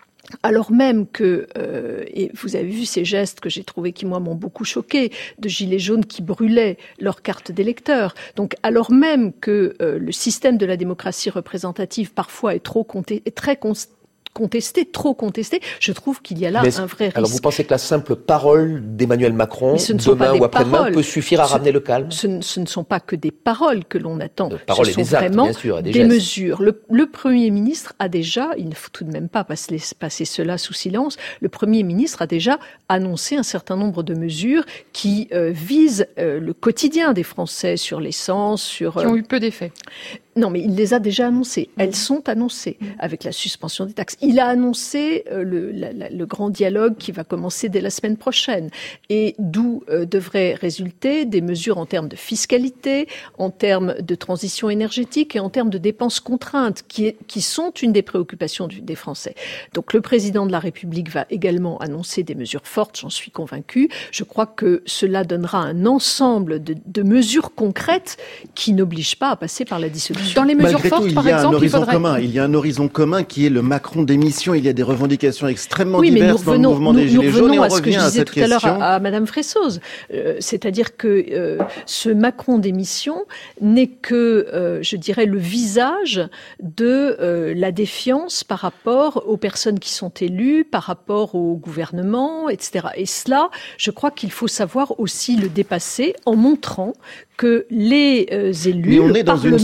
alors même que, euh, et vous avez vu ces gestes que j'ai trouvés qui, moi, m'ont beaucoup choqué, de gilets jaunes qui brûlaient leurs cartes d'électeurs. Donc, alors même que euh, le système de la démocratie représentative, parfois, est, trop compté, est très contesté, contesté, trop contesté, je trouve qu'il y a là mais un vrai risque. Alors vous pensez que la simple parole d'Emmanuel Macron, demain ou après-demain, peut suffire à ce, ramener le calme? ce, ce ne sont pas que des paroles que l'on attend, ce sont des vraiment actes, bien sûr, des, des mesures. Le, le Premier ministre a déjà, il ne faut tout de même pas passer, passer cela sous silence, le Premier ministre a déjà annoncé un certain nombre de mesures qui euh, visent euh, le quotidien des Français sur l'essence, sur... Euh, qui ont eu peu d'effet. Non, mais il les a déjà annoncées. Elles sont annoncées avec la suspension des taxes. Il a annoncé euh, le, la, la, le grand dialogue qui va commencer dès la semaine prochaine et d'où euh, devraient résulter des mesures en termes de fiscalité, en termes de transition énergétique et en termes de dépenses contraintes qui, est, qui sont une des préoccupations du, des Français. Donc le président de la République va également annoncer des mesures fortes, j'en suis convaincue. Je crois que cela donnera un ensemble de, de mesures concrètes qui n'obligent pas à passer par la dissolution. Dans les mesures Malgré fortes, tout, par il y a exemple, un horizon il faudrait... commun. Il y a un horizon commun qui est le Macron démission. Il y a des revendications extrêmement oui, diverses mais nous revenons, dans le mouvement nous, des Gilets jaunes et on à ce que revient je à disais cette tout question. à l'heure à, à Madame Fressoz. Euh, c'est-à-dire que euh, ce Macron démission n'est que, euh, je dirais, le visage de euh, la défiance par rapport aux personnes qui sont élues, par rapport au gouvernement, et cetera. Et cela, je crois qu'il faut savoir aussi le dépasser en montrant que les euh, élus, Mais on le est dans Parlement, une société que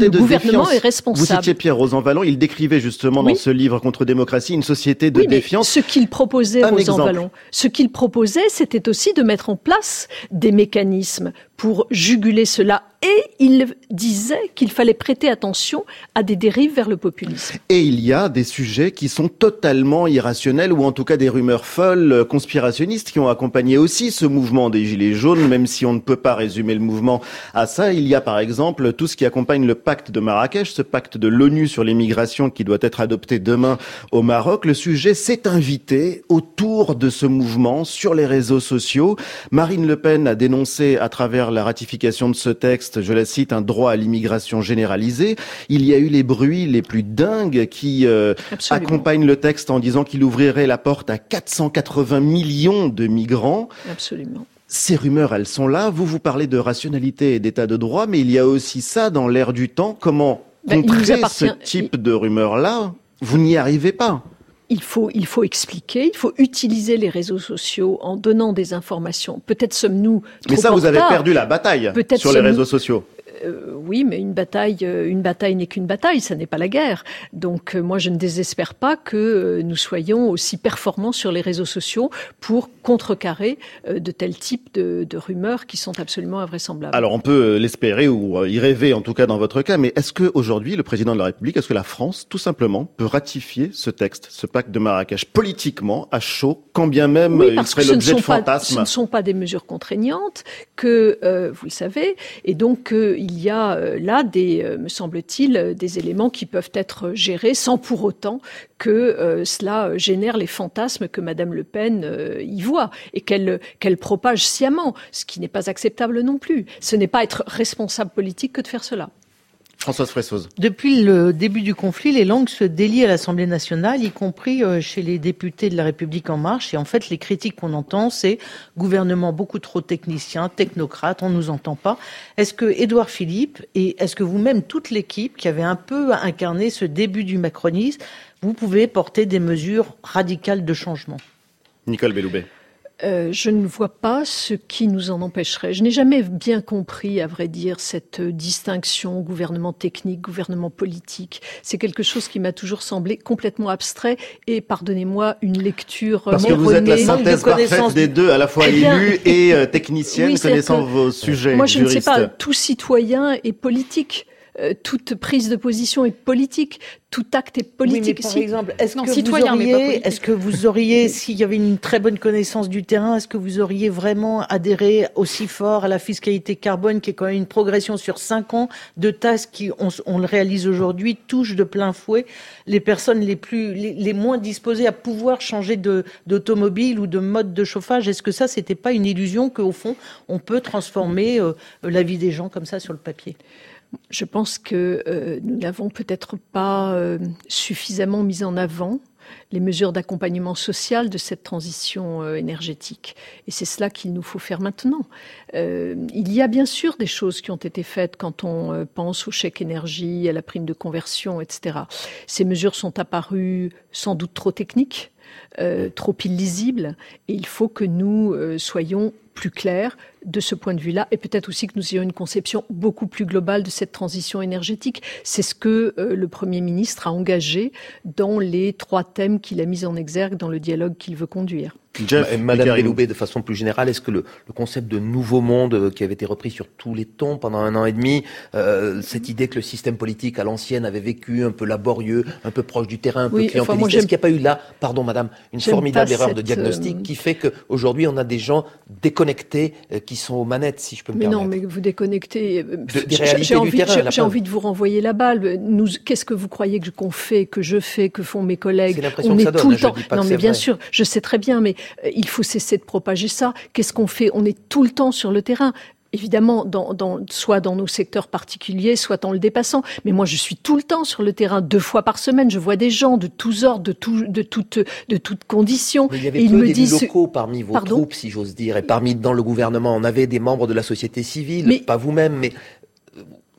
société le de gouvernement défiance. est responsable. Vous citiez Pierre Rosanvallon, il décrivait justement Oui. dans ce livre Contre démocratie une société de oui, mais défiance. ce qu'il proposait, Un Rosanvallon, ce qu'il proposait, c'était aussi de mettre en place des mécanismes pour juguler cela. Et il disait qu'il fallait prêter attention à des dérives vers le populisme. Et il y a des sujets qui sont totalement irrationnels, ou en tout cas des rumeurs folles, conspirationnistes, qui ont accompagné aussi ce mouvement des Gilets jaunes, même si on ne peut pas résumer le mouvement à ça. Il y a par exemple tout ce qui accompagne le pacte de Marrakech, ce pacte de l'ONU sur l'immigration qui doit être adopté demain au Maroc. Le sujet s'est invité autour de ce mouvement sur les réseaux sociaux. Marine Le Pen a dénoncé à travers la ratification de ce texte, je la cite, un droit à l'immigration généralisée. Il y a eu les bruits les plus dingues qui euh, accompagnent le texte en disant qu'il ouvrirait la porte à quatre cent quatre-vingts millions de migrants. Absolument. Ces rumeurs, elles sont là. Vous, vous parlez de rationalité et d'état de droit, mais il y a aussi ça dans l'air du temps. Comment ben, contrer appartient... ce type de rumeurs-là? Vous n'y arrivez pas. Il faut, il faut expliquer, il faut utiliser les réseaux sociaux en donnant des informations. Peut-être sommes-nous trop Mais ça, vous avez retard. perdu la bataille Peut-être sur les sommes-nous... réseaux sociaux. Euh, oui, mais une bataille, euh, une bataille n'est qu'une bataille, ça n'est pas la guerre. Donc euh, moi, je ne désespère pas que euh, nous soyons aussi performants sur les réseaux sociaux pour contrecarrer euh, de tels types de, de rumeurs qui sont absolument invraisemblables. Alors on peut l'espérer ou y rêver, en tout cas dans votre cas, mais est-ce que aujourd'hui le président de la République, est-ce que la France, tout simplement, peut ratifier ce texte, ce pacte de Marrakech, politiquement, à chaud, quand bien même oui, il parce serait que ce l'objet ne de sont pas, fantasmes? Ce ne sont pas des mesures contraignantes, que euh, vous le savez, et donc euh, il y a euh, là, des, euh, me semble-t-il, des éléments qui peuvent être gérés sans pour autant que euh, cela génère les fantasmes que Madame Le Pen euh, y voit et qu'elle qu'elle propage sciemment, ce qui n'est pas acceptable non plus. Ce n'est pas être responsable politique que de faire cela. Françoise Fressoz. Depuis le début du conflit, les langues se délient à l'Assemblée nationale, y compris chez les députés de La République En Marche. Et en fait, les critiques qu'on entend, c'est gouvernement beaucoup trop technicien, technocrate, on nous entend pas. Est-ce que Édouard Philippe et est-ce que vous-même, toute l'équipe qui avait un peu incarné ce début du macronisme, vous pouvez porter des mesures radicales de changement? Nicole Belloubet. Euh, je ne vois pas ce qui nous en empêcherait. Je n'ai jamais bien compris, à vrai dire, cette distinction gouvernement technique, gouvernement politique. C'est quelque chose qui m'a toujours semblé complètement abstrait et, pardonnez-moi, une lecture Parce que vous êtes la synthèse parfaite des deux, à la fois eh élue et euh, technicienne, oui, connaissant vos sujets. Moi, je juristes. ne sais pas, tout citoyen est politique. Euh, toute prise de position est politique, tout acte est politique. Oui, mais par si... exemple, est-ce non, que citoyen, vous mais pas auriez, politique. est-ce que vous auriez, s'il y avait une très bonne connaissance du terrain, est-ce que vous auriez vraiment adhéré aussi fort à la fiscalité carbone, qui est quand même une progression sur cinq ans de taxes qui, on, on le réalise aujourd'hui, touche de plein fouet les personnes les plus, les, les moins disposées à pouvoir changer de, d'automobile ou de mode de chauffage? Est-ce que ça, c'était pas une illusion qu'au fond, on peut transformer euh, la vie des gens comme ça sur le papier? Je pense que euh, nous n'avons peut-être pas euh, suffisamment mis en avant les mesures d'accompagnement social de cette transition euh, énergétique. Et c'est cela qu'il nous faut faire maintenant. Euh, il y a bien sûr des choses qui ont été faites quand on euh, pense au chèque énergie, à la prime de conversion, et cetera. Ces mesures sont apparues sans doute trop techniques, euh, trop illisibles, et il faut que nous euh, soyons plus clairs de ce point de vue-là, et peut-être aussi que nous ayons une conception beaucoup plus globale de cette transition énergétique. C'est ce que euh, le Premier ministre a engagé dans les trois thèmes qu'il a mis en exergue dans le dialogue qu'il veut conduire. Jeff, Madame Belloubet, de façon plus générale, est-ce que le, le concept de nouveau monde euh, qui avait été repris sur tous les tons pendant un an et demi, euh, cette idée que le système politique à l'ancienne avait vécu un peu laborieux, un peu proche du terrain, un oui, peu clientéliste, enfin, moi, est-ce qu'il n'y a pas eu là, pardon Madame, une formidable erreur cette, de diagnostic euh... qui fait qu'aujourd'hui on a des gens déconnectés euh, qui sont aux manettes, si je peux me mais permettre. non, mais vous déconnectez. De, des réalités j'ai du envie, terrain, j'ai, j'ai envie de vous renvoyer la balle. Nous, qu'est-ce que vous croyez que qu'on fait, que je fais, que font mes collègues? C'est l'impression on que est ça donne, tout le je temps. dis pas Non, que mais c'est bien vrai. sûr, je sais très bien, mais euh, il faut cesser de propager ça. Qu'est-ce qu'on fait? On est tout le temps sur le terrain. Évidemment, dans, dans, soit dans nos secteurs particuliers, soit en le dépassant. Mais moi, je suis tout le temps sur le terrain, deux fois par semaine. Je vois des gens de tous ordres, de, tout, de, toutes, de toutes conditions. Mais il y avait et ils peu me d'élus disent... locaux parmi vos Pardon troupes, si j'ose dire, et parmi dans le gouvernement. On avait des membres de la société civile, mais... pas vous-même, mais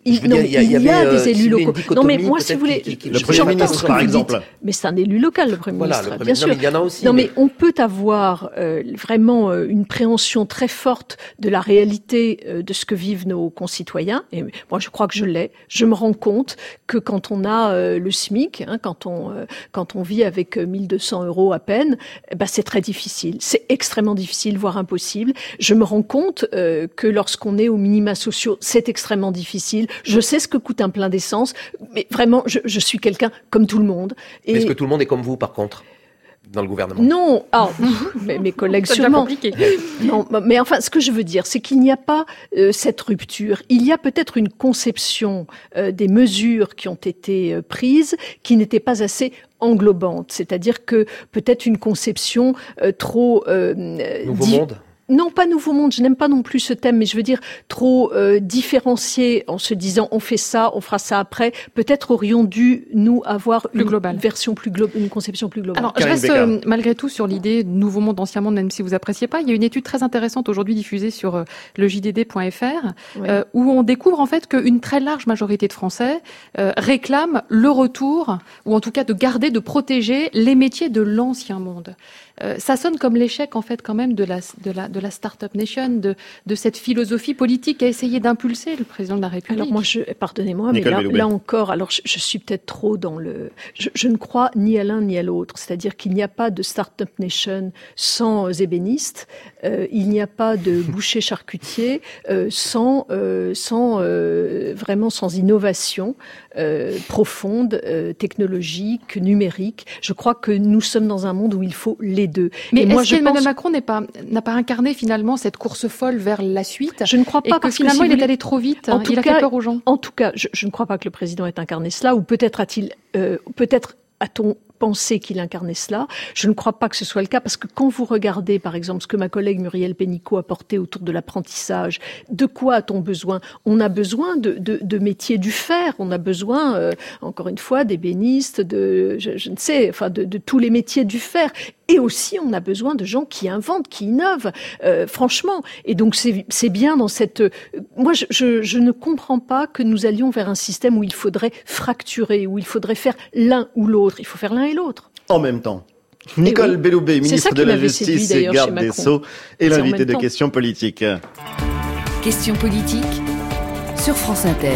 Il, veux non, dire, il y a, il y il y a avait, des euh, élus une locaux. Non, mais moi, si vous voulez, qui, qui, le Premier ministre, par exemple. Mais c'est un élu local, le Premier voilà, ministre, le bien premier, sûr. Non, mais il y en a aussi. Non, mais, mais on peut avoir euh, vraiment euh, une préhension très forte de la réalité euh, de ce que vivent nos concitoyens. Et moi, je crois que je l'ai. Je me rends compte que quand on a euh, le SMIC, hein, quand on euh, quand on vit avec euh, mille deux cents euros à peine, eh ben, c'est très difficile. C'est extrêmement difficile, voire impossible. Je me rends compte euh, que lorsqu'on est aux minima sociaux, c'est extrêmement difficile. Je sais ce que coûte un plein d'essence, mais vraiment, je, je suis quelqu'un comme tout le monde. Et... Est-ce que tout le monde est comme vous, par contre, dans le gouvernement? Non, ah, mais mes collègues sûrement. Compliqué. Non, mais enfin, ce que je veux dire, c'est qu'il n'y a pas euh, cette rupture. Il y a peut-être une conception euh, des mesures qui ont été euh, prises qui n'était pas assez englobante. C'est-à-dire que peut-être une conception euh, trop euh, Nouveau di- monde. Non, pas nouveau monde, je n'aime pas non plus ce thème, mais je veux dire trop euh, différencié en se disant on fait ça, on fera ça après. Peut-être aurions dû, nous, avoir Plus une global. version plus globale, une conception plus globale. Alors, je Karine reste Becker. euh, malgré tout sur l'idée nouveau monde, ancien monde, même si vous appréciez pas. Il y a une étude très intéressante aujourd'hui diffusée sur euh, le J D D point F R Ouais. euh, où on découvre en fait qu'une très large majorité de Français euh, réclament le retour, ou en tout cas de garder, de protéger les métiers de l'ancien monde. Euh, ça sonne comme l'échec en fait quand même de la de la de la start-up nation, de de cette philosophie politique qu'a essayé d'impulser le président de la République. Alors moi, je, pardonnez-moi, mais Nicole là, Belloubet. là encore, alors je, je suis peut-être trop dans le... Je, je ne crois ni à l'un ni à l'autre. C'est-à-dire qu'il n'y a pas de start-up nation sans ébénistes, euh, il n'y a pas de boucher charcutier euh, sans, euh, sans euh, vraiment sans innovation euh, profonde, euh, technologique, numérique. Je crois que nous sommes dans un monde où il faut les deux. Mais Et est-ce moi, je qu'Emmanuel pense... Macron n'est pas n'a pas incarné finalement cette course folle vers la suite? Je ne crois Et pas que parce finalement que si il vous est allé trop vite, En hein, tout il a cas- fait peur aux gens. En tout cas, je, je ne crois pas que le président ait incarné cela, ou peut-être a-t-il, euh, peut-être a-t-on pensé qu'il incarnait cela. Je ne crois pas que ce soit le cas, parce que quand vous regardez, par exemple, ce que ma collègue Muriel Pénicaud a porté autour de l'apprentissage, de quoi a-t-on besoin? On a besoin de, de, de métiers du faire, on a besoin, euh, encore une fois, d'ébénistes, de, je, je ne sais, enfin, de, de tous les métiers du faire. Et aussi, on a besoin de gens qui inventent, qui innovent, euh, franchement. Et donc, c'est, c'est bien dans cette... euh, moi, je, je, je ne comprends pas que nous allions vers un système où il faudrait fracturer, où il faudrait faire l'un ou l'autre. Il faut faire l'un et l'autre. En même temps. Nicole oui. Belloubet, C'est ministre ça de qui la m'avait séduit, Justice et d'ailleurs, garde chez des Macron. Sceaux, et C'est en l'invité même de temps. questions politiques. Questions politiques sur France Inter.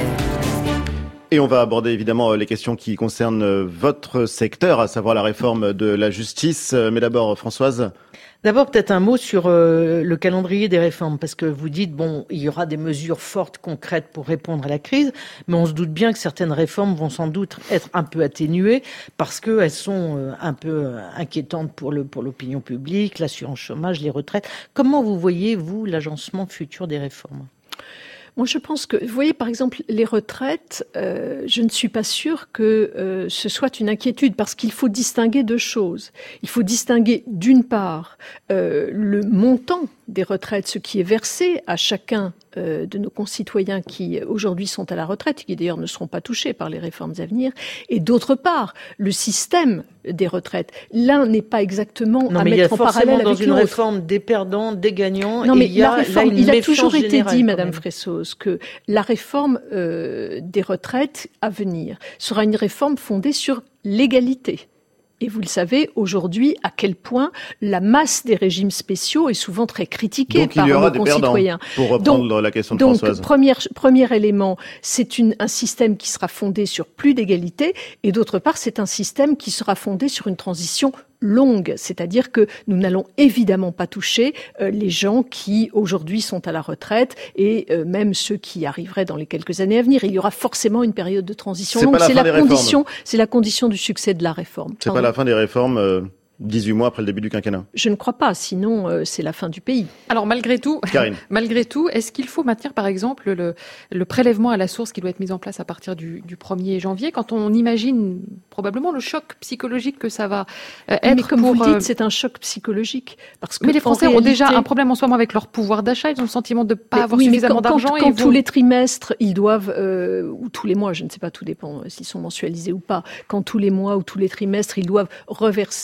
Et on va aborder évidemment les questions qui concernent votre secteur, à savoir la réforme de la justice. Mais d'abord, Françoise. D'abord, peut-être un mot sur euh, le calendrier des réformes, parce que vous dites, bon, il y aura des mesures fortes, concrètes pour répondre à la crise, mais on se doute bien que certaines réformes vont sans doute être un peu atténuées, parce qu'elles sont euh, un peu inquiétantes pour, le, pour l'opinion publique, l'assurance chômage, les retraites. Comment vous voyez, vous, l'agencement futur des réformes ? Moi, je pense que, vous voyez, par exemple, les retraites, euh, je ne suis pas sûre que euh, ce soit une inquiétude, parce qu'il faut distinguer deux choses. Il faut distinguer, d'une part, euh, le montant des retraites, ce qui est versé à chacun euh, de nos concitoyens qui aujourd'hui sont à la retraite, qui d'ailleurs ne seront pas touchés par les réformes à venir, et d'autre part, le système des retraites. L'un n'est pas exactement non, à mais mettre en parallèle dans avec une l'autre. réforme des perdants, des gagnants. Non, et mais il y a, la réforme, là, une il a méfiance toujours été générale, dit, quand Madame même. Fressos, que la réforme euh, des retraites à venir sera une réforme fondée sur l'égalité. Et vous le savez, aujourd'hui, à quel point la masse des régimes spéciaux est souvent très critiquée Donc par il y aura nos des perdants, concitoyens. pour reprendre Donc- la question de Donc, Françoise. premier, premier élément, c'est une, un système qui sera fondé sur plus d'égalité, et d'autre part, c'est un système qui sera fondé sur une transition longue, c'est-à-dire que nous n'allons évidemment pas toucher euh, les gens qui aujourd'hui sont à la retraite et euh, même ceux qui arriveraient dans les quelques années à venir. Il y aura forcément une période de transition C'est longue. pas la C'est fin la des réformes. condition, c'est la condition du succès de la réforme. C'est pas Pardon. la fin des réformes, euh, dix-huit mois après le début du quinquennat. Je ne crois pas, sinon euh, c'est la fin du pays. Alors malgré tout, Karine. malgré tout, est-ce qu'il faut maintenir par exemple le, le prélèvement à la source qui doit être mis en place à partir du, du premier janvier, quand on imagine probablement le choc psychologique que ça va euh, être Mais comme pour, vous le euh, dites, c'est un choc psychologique. Parce que mais les en Français ont déjà réalité- un problème en ce moment avec leur pouvoir d'achat, ils ont le sentiment de ne pas Mais avoir oui, mais suffisamment quand, d'argent. Quand, et quand ils tous vont- les trimestres, ils doivent, euh, ou tous les mois, je ne sais pas, tout dépend euh, s'ils sont mensualisés ou pas, quand tous les mois ou tous les trimestres, ils doivent reverser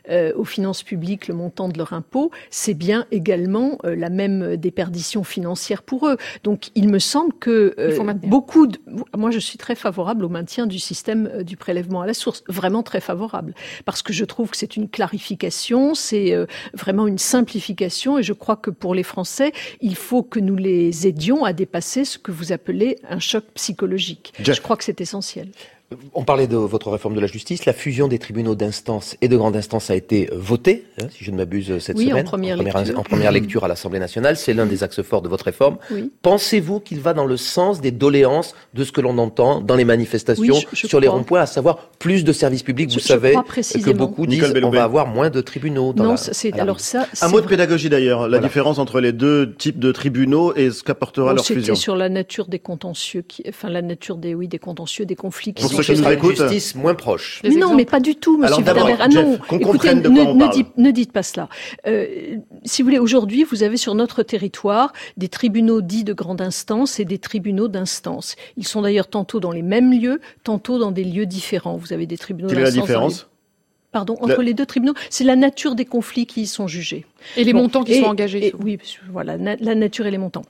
euh, aux finances publiques le montant de leur impôt, c'est bien également euh, la même déperdition financière pour eux. Donc il me semble que euh, beaucoup de... Moi je suis très favorable au maintien du système euh, du prélèvement à la source, vraiment très favorable, parce que je trouve que c'est une clarification, c'est euh, vraiment une simplification, et je crois que pour les Français, il faut que nous les aidions à dépasser ce que vous appelez un choc psychologique. Jeff. Je crois que c'est essentiel. On parlait de votre réforme de la justice. La fusion des tribunaux d'instance et de grande instance a été votée, hein, si je ne m'abuse, cette oui, semaine, en première, en, première, en première lecture à l'Assemblée nationale. C'est l'un des axes forts de votre réforme. Oui. Pensez-vous qu'il va dans le sens des doléances de ce que l'on entend dans les manifestations oui, je, je sur les crois. ronds-points, à savoir plus de services publics? Vous je, savez je que beaucoup disent qu'on va avoir moins de tribunaux. Dans non, la, c'est la alors ça. Un mot de pédagogie d'ailleurs. La voilà. différence entre les deux types de tribunaux et ce qu'apportera bon, leur fusion. C'était sur la nature des contentieux, qui, enfin la nature des oui des contentieux, des conflits qui Pour sont ceux qui nous écoutent, justice moins proche. Mais non, mais pas du tout, monsieur Vidamer. Ah non, qu'on écoutez, comprenne de ne, quoi on ne, parle. dites, ne dites pas cela. Euh, si vous voulez, aujourd'hui, vous avez sur notre territoire des tribunaux dits de grande instance et des tribunaux d'instance. Ils sont d'ailleurs tantôt dans les mêmes lieux, tantôt dans des lieux différents. Vous avez des tribunaux d'instance. Quelle est la différence ? Pardon, entre la... les deux tribunaux, c'est la nature des conflits qui y sont jugés. Et les bon, montants qui et, sont engagés. Et, oui, voilà, na- la nature et les montants.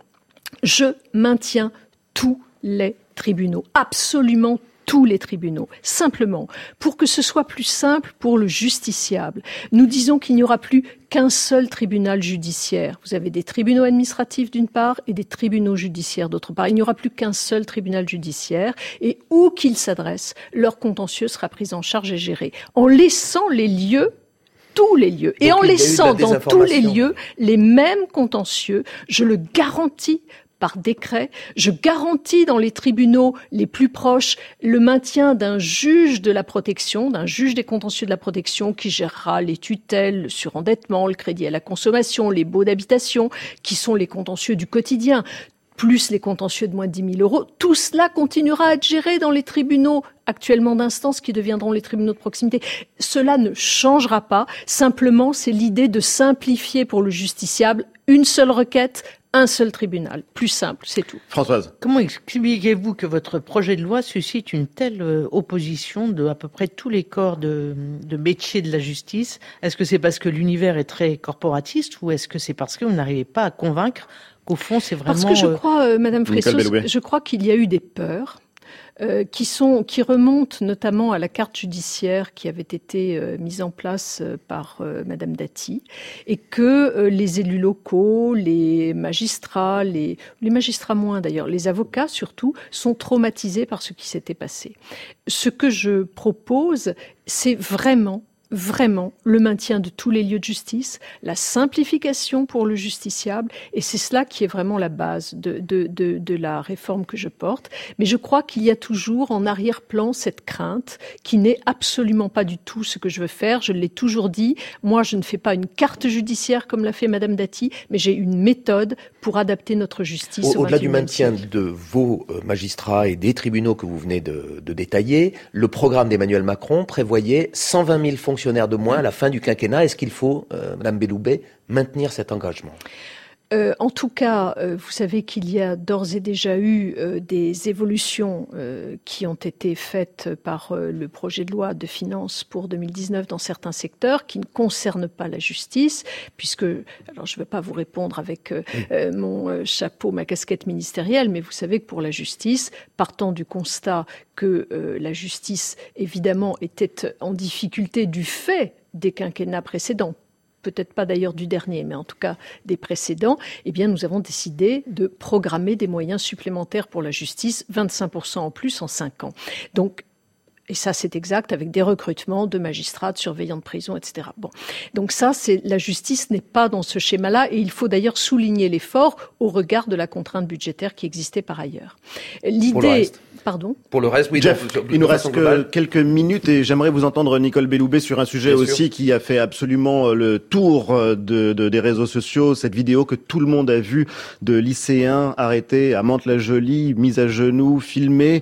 Je maintiens tous les tribunaux, absolument tous les tribunaux. Simplement, pour que ce soit plus simple pour le justiciable, nous disons qu'il n'y aura plus qu'un seul tribunal judiciaire. Vous avez des tribunaux administratifs d'une part et des tribunaux judiciaires d'autre part. Il n'y aura plus qu'un seul tribunal judiciaire et où qu'il s'adresse, leur contentieux sera pris en charge et géré. En laissant les lieux tous les lieux. Et Donc, en laissant dans tous les lieux les mêmes contentieux, je le garantis, par décret, je garantis dans les tribunaux les plus proches le maintien d'un juge de la protection, d'un juge des contentieux de la protection qui gérera les tutelles, le surendettement, le crédit à la consommation, les baux d'habitation, qui sont les contentieux du quotidien, plus les contentieux de moins de dix mille euros. Tout cela continuera à être géré dans les tribunaux actuellement d'instance qui deviendront les tribunaux de proximité. Cela ne changera pas. Simplement, c'est l'idée de simplifier pour le justiciable une seule requête, un seul tribunal. Plus simple, c'est tout. Françoise. Comment expliquez-vous que votre projet de loi suscite une telle euh, opposition de à peu près tous les corps de, de métiers de la justice? Est-ce que c'est parce que l'univers est très corporatiste ou est-ce que c'est parce que vous n'arrivez pas à convaincre qu'au fond c'est vraiment... Parce que je crois, euh, Madame Fressos, je crois qu'il y a eu des peurs. Euh, qui sont qui remontent notamment à la carte judiciaire qui avait été euh, mise en place euh, par euh, Madame Dati, et que euh, les élus locaux, les magistrats, les les magistrats moins d'ailleurs, les avocats surtout, sont traumatisés par ce qui s'était passé. Ce que je propose, c'est vraiment vraiment le maintien de tous les lieux de justice, la simplification pour le justiciable, et c'est cela qui est vraiment la base de, de, de, de la réforme que je porte. Mais je crois qu'il y a toujours en arrière-plan cette crainte qui n'est absolument pas du tout ce que je veux faire. Je l'ai toujours dit, moi je ne fais pas une carte judiciaire comme l'a fait Madame Dati, mais j'ai une méthode pour adapter notre justice au, au Au-delà du maintien siècle. de vos magistrats et des tribunaux que vous venez de, de détailler, le programme d'Emmanuel Macron prévoyait cent vingt mille fonctionnaires de moins à la fin du quinquennat. Est-ce qu'il faut, euh, Madame Belloubet, maintenir cet engagement ? Euh, en tout cas, euh, vous savez qu'il y a d'ores et déjà eu euh, des évolutions euh, qui ont été faites par euh, le projet de loi de finances pour deux mille dix-neuf dans certains secteurs qui ne concernent pas la justice, puisque, alors je ne vais pas vous répondre avec euh, euh, mon euh, chapeau, ma casquette ministérielle, mais vous savez que pour la justice, partant du constat que euh, la justice, évidemment, était en difficulté du fait des quinquennats précédents, peut-être pas d'ailleurs du dernier, mais en tout cas des précédents, eh bien nous avons décidé de programmer des moyens supplémentaires pour la justice, vingt-cinq pour cent en plus en cinq ans. Donc, et ça c'est exact, avec des recrutements de magistrats, de surveillants de prison, et cetera. Bon, donc ça, c'est la justice n'est pas dans ce schéma-là, et il faut d'ailleurs souligner l'effort au regard de la contrainte budgétaire qui existait par ailleurs. L'idée, pardon. Pour le reste, oui. Jeff, donc, il nous reste que globale. quelques minutes et j'aimerais vous entendre, Nicole Belloubet, sur un sujet Bien aussi sûr. qui a fait absolument le tour de, de, des réseaux sociaux. Cette vidéo que tout le monde a vue de lycéens arrêtés à Mantes-la-Jolie, mis à genoux, filmés.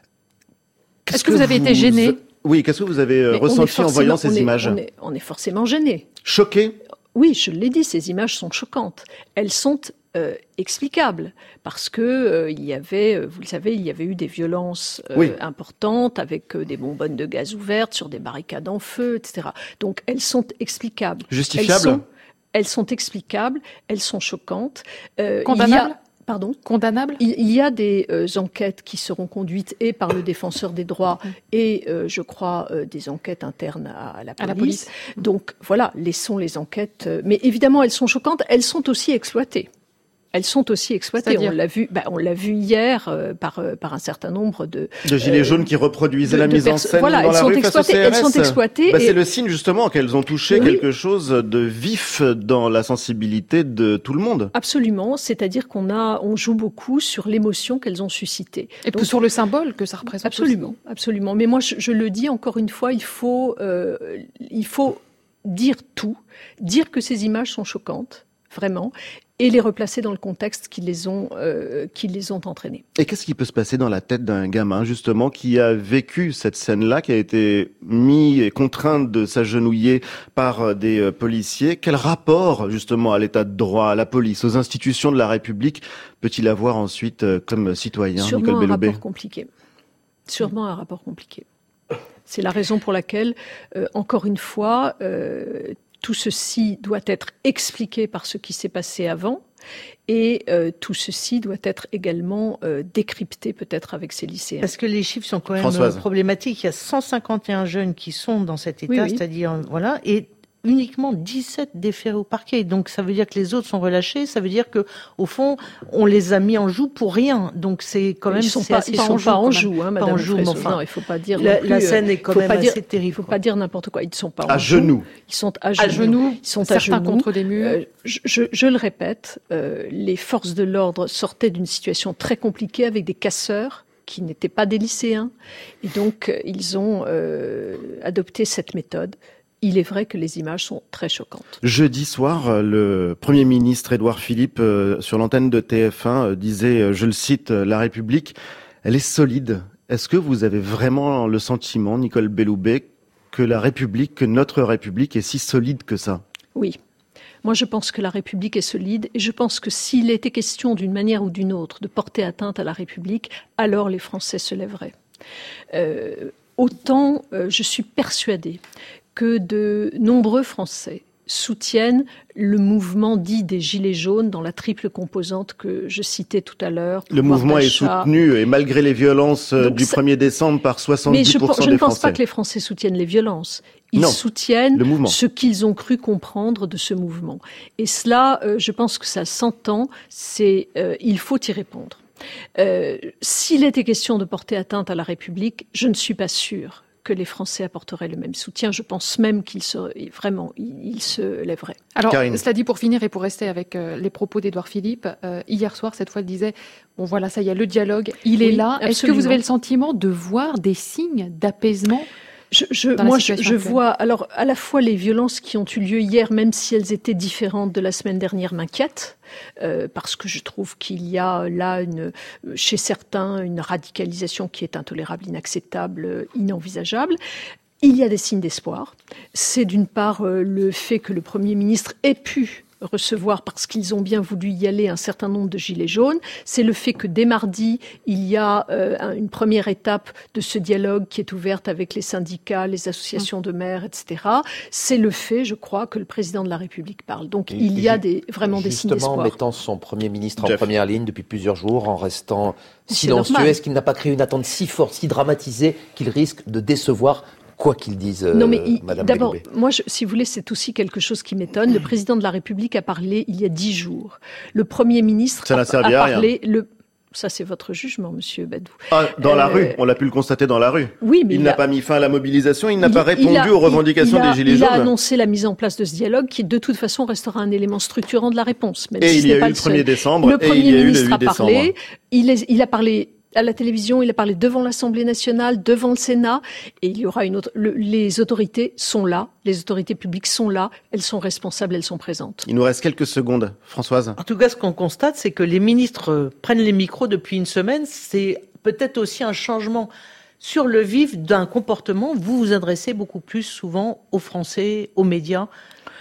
Est-ce que vous avez été gêné ? Oui, qu'est-ce que vous avez Mais ressenti en voyant ces on est, images ? on est, on est forcément gêné. Choqué ? Oui, je l'ai dit, ces images sont choquantes. Elles sont euh, explicable, parce que euh, il y avait, vous le savez, il y avait eu des violences euh, oui. importantes avec euh, des bonbonnes de gaz ouvertes sur des barricades en feu, et cetera. Donc elles sont explicables. Justifiables. Elles sont, elles sont explicables, elles sont choquantes. Euh, Condamnables. il y a, Pardon ? Condamnable ? Il, il y a des euh, enquêtes qui seront conduites et par le défenseur des droits et, euh, je crois, euh, des enquêtes internes à, à, la, police. à la police. Donc, voilà, laissons les enquêtes. Euh, mais évidemment, elles sont choquantes. Elles sont aussi exploitées. Elles sont aussi exploitées. C'est-à-dire ? On l'a vu, bah, on l'a vu hier euh, par euh, par un certain nombre de de gilets euh, jaunes qui reproduisaient de, la de mise pers- en scène voilà, dans elles la sont rue face au exploitées, C R S. elles sont exploitées. Bah, et... c'est le signe justement qu'elles ont touché Oui. quelque chose de vif dans la sensibilité de tout le monde. Absolument, c'est-à-dire qu'on a, on joue beaucoup sur l'émotion qu'elles ont suscitée. Et puis sur le symbole que ça représente. Absolument, aussi. absolument. Mais moi, je, je le dis encore une fois, il faut, euh, il faut dire tout, dire que ces images sont choquantes, vraiment, et les replacer dans le contexte qui les ont, euh, qui les ont entraînées. Et qu'est-ce qui peut se passer dans la tête d'un gamin, justement, qui a vécu cette scène-là, qui a été mis et contraint de s'agenouiller par des policiers? Quel rapport, justement, à l'état de droit, à la police, aux institutions de la République, peut-il avoir ensuite comme citoyen, Sûrement Nicole un Belloubet? rapport compliqué. Sûrement un rapport compliqué. C'est la raison pour laquelle, euh, encore une fois, euh, tout ceci doit être expliqué par ce qui s'est passé avant et euh, tout ceci doit être également euh, décrypté peut-être avec ces lycéens. Parce que les chiffres sont quand même Françoise. problématiques. Il y a cent cinquante et un jeunes qui sont dans cet état, Oui, oui. c'est-à-dire, voilà, et uniquement dix-sept déférés au parquet. Donc ça veut dire que les autres sont relâchés, ça veut dire que au fond, on les a mis en joue pour rien. Donc c'est quand même ils sont c'est pas, assez ils sont pas en joue, hein, Madame en joue, mais Fresso. enfin, non, il faut pas dire la, non plus, la scène est quand faut même pas dire, assez terrible. Il faut pas dire n'importe quoi. Ils ne sont pas À en genoux. joue. Ils sont à genoux. À genoux, Ils sont à certains genoux. contre des murs. Euh, je, je, je le répète, euh, les forces de l'ordre sortaient d'une situation très compliquée avec des casseurs qui n'étaient pas des lycéens. Et donc, euh, ils ont euh, adopté cette méthode. Il est vrai que les images sont très choquantes. Jeudi soir, le Premier ministre Édouard Philippe, euh, sur l'antenne de T F un, euh, disait, euh, je le cite, euh, « La République, elle est solide ». Est-ce que vous avez vraiment le sentiment, Nicole Belloubet, que la République, que notre République est si solide que ça? Oui. Moi, je pense que la République est solide et je pense que s'il était question d'une manière ou d'une autre de porter atteinte à la République, alors les Français se lèveraient. Euh, autant, euh, je suis persuadée que de nombreux Français soutiennent le mouvement dit des Gilets jaunes dans la triple composante que je citais tout à l'heure. Le mouvement est soutenu, et malgré les violences Donc du ça... premier décembre, par soixante-dix pour cent Mais je, je des ne pense Français. pas que les Français soutiennent les violences. Ils non, soutiennent ce qu'ils ont cru comprendre de ce mouvement. Et cela, euh, je pense que ça s'entend, c'est euh, il faut y répondre. Euh, s'il était question de porter atteinte à la République, je ne suis pas sûre que les Français apporteraient le même soutien. Je pense même qu'ils se, vraiment, ils se lèveraient. Alors, Karine. Cela dit, pour finir et pour rester avec euh, les propos d'Édouard Philippe, euh, hier soir, cette fois, il disait, bon voilà, ça y est, le dialogue, il oui, est là. Absolument. Est-ce que vous avez le sentiment de voir des signes d'apaisement ? Je, je, moi, je, je vois alors à la fois les violences qui ont eu lieu hier, même si elles étaient différentes de la semaine dernière, m'inquiètent euh, parce que je trouve qu'il y a là une, chez certains une radicalisation qui est intolérable, inacceptable, inenvisageable. Il y a des signes d'espoir. C'est d'une part euh, le fait que le Premier ministre ait pu recevoir, parce qu'ils ont bien voulu y aller, un certain nombre de gilets jaunes. C'est le fait que dès mardi, il y a euh, une première étape de ce dialogue qui est ouverte avec les syndicats, les associations de maires, et cetera. C'est le fait, je crois, que le président de la République parle. Donc Et il y a des, vraiment des signes d'espoir. Justement, en mettant son Premier ministre en Jeff. première ligne depuis plusieurs jours, en restant C'est silencieux, normal. est-ce qu'il n'a pas créé une attente si forte, si dramatisée, qu'il risque de décevoir quoi qu'ils disent, euh, non, mais il, Madame d'abord, Belloubet. moi, je, si vous voulez, c'est aussi quelque chose qui m'étonne. Le président de la République a parlé il y a dix jours. Le Premier ministre Ça a, n'a servi a à rien. parlé... Le, ça, c'est votre jugement, Monsieur Badou. Ah, dans Euh, la rue, on l'a pu le constater dans la rue. Oui, mais il il n'a a- pas mis fin à la mobilisation, il n'a Il- pas répondu il a- aux revendications il a- des Gilets il jaunes. a annoncé la mise en place de ce dialogue qui, de toute façon, restera un élément structurant de la réponse. Même Et si il ce y a n'est eu pas le seul. premier décembre, Le et Premier il y a eu le ministre huit a décembre. parlé. Il, est- il a parlé à la télévision, il a parlé devant l'Assemblée nationale, devant le Sénat, et il y aura une autre. Le- les autorités sont là, les autorités publiques sont là, elles sont responsables, elles sont présentes. Il nous reste quelques secondes. Françoise. En tout cas, ce qu'on constate, c'est que les ministres euh, prennent les micros depuis une semaine. C'est peut-être aussi un changement sur le vif d'un comportement. Vous vous adressez beaucoup plus souvent aux Français, aux médias.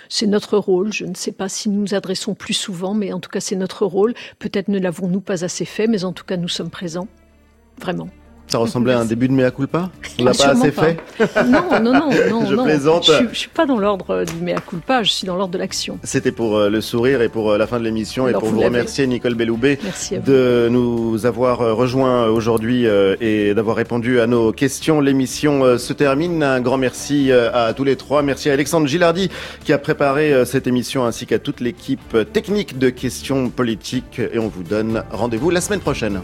C'est notre rôle. Je ne sais pas si nous nous adressons plus souvent, mais en tout cas, c'est notre rôle. Peut-être ne l'avons-nous pas assez fait, mais en tout cas, nous sommes présents. Vraiment. Ça ressemblait à un début de mea culpa? On l'a Ah, pas assez pas. fait? Non, non, non, non. Je non. plaisante. Je, je suis pas dans l'ordre du mea culpa, je suis dans l'ordre de l'action. C'était pour le sourire et pour la fin de l'émission. Alors, et pour vous vous l'avez. remercier, Nicole Belloubet, Merci à vous. de nous avoir rejoints aujourd'hui et d'avoir répondu à nos questions. L'émission se termine. Un grand merci à tous les trois. Merci à Alexandre Gilardi qui a préparé cette émission ainsi qu'à toute l'équipe technique de questions politiques. Et on vous donne rendez-vous la semaine prochaine.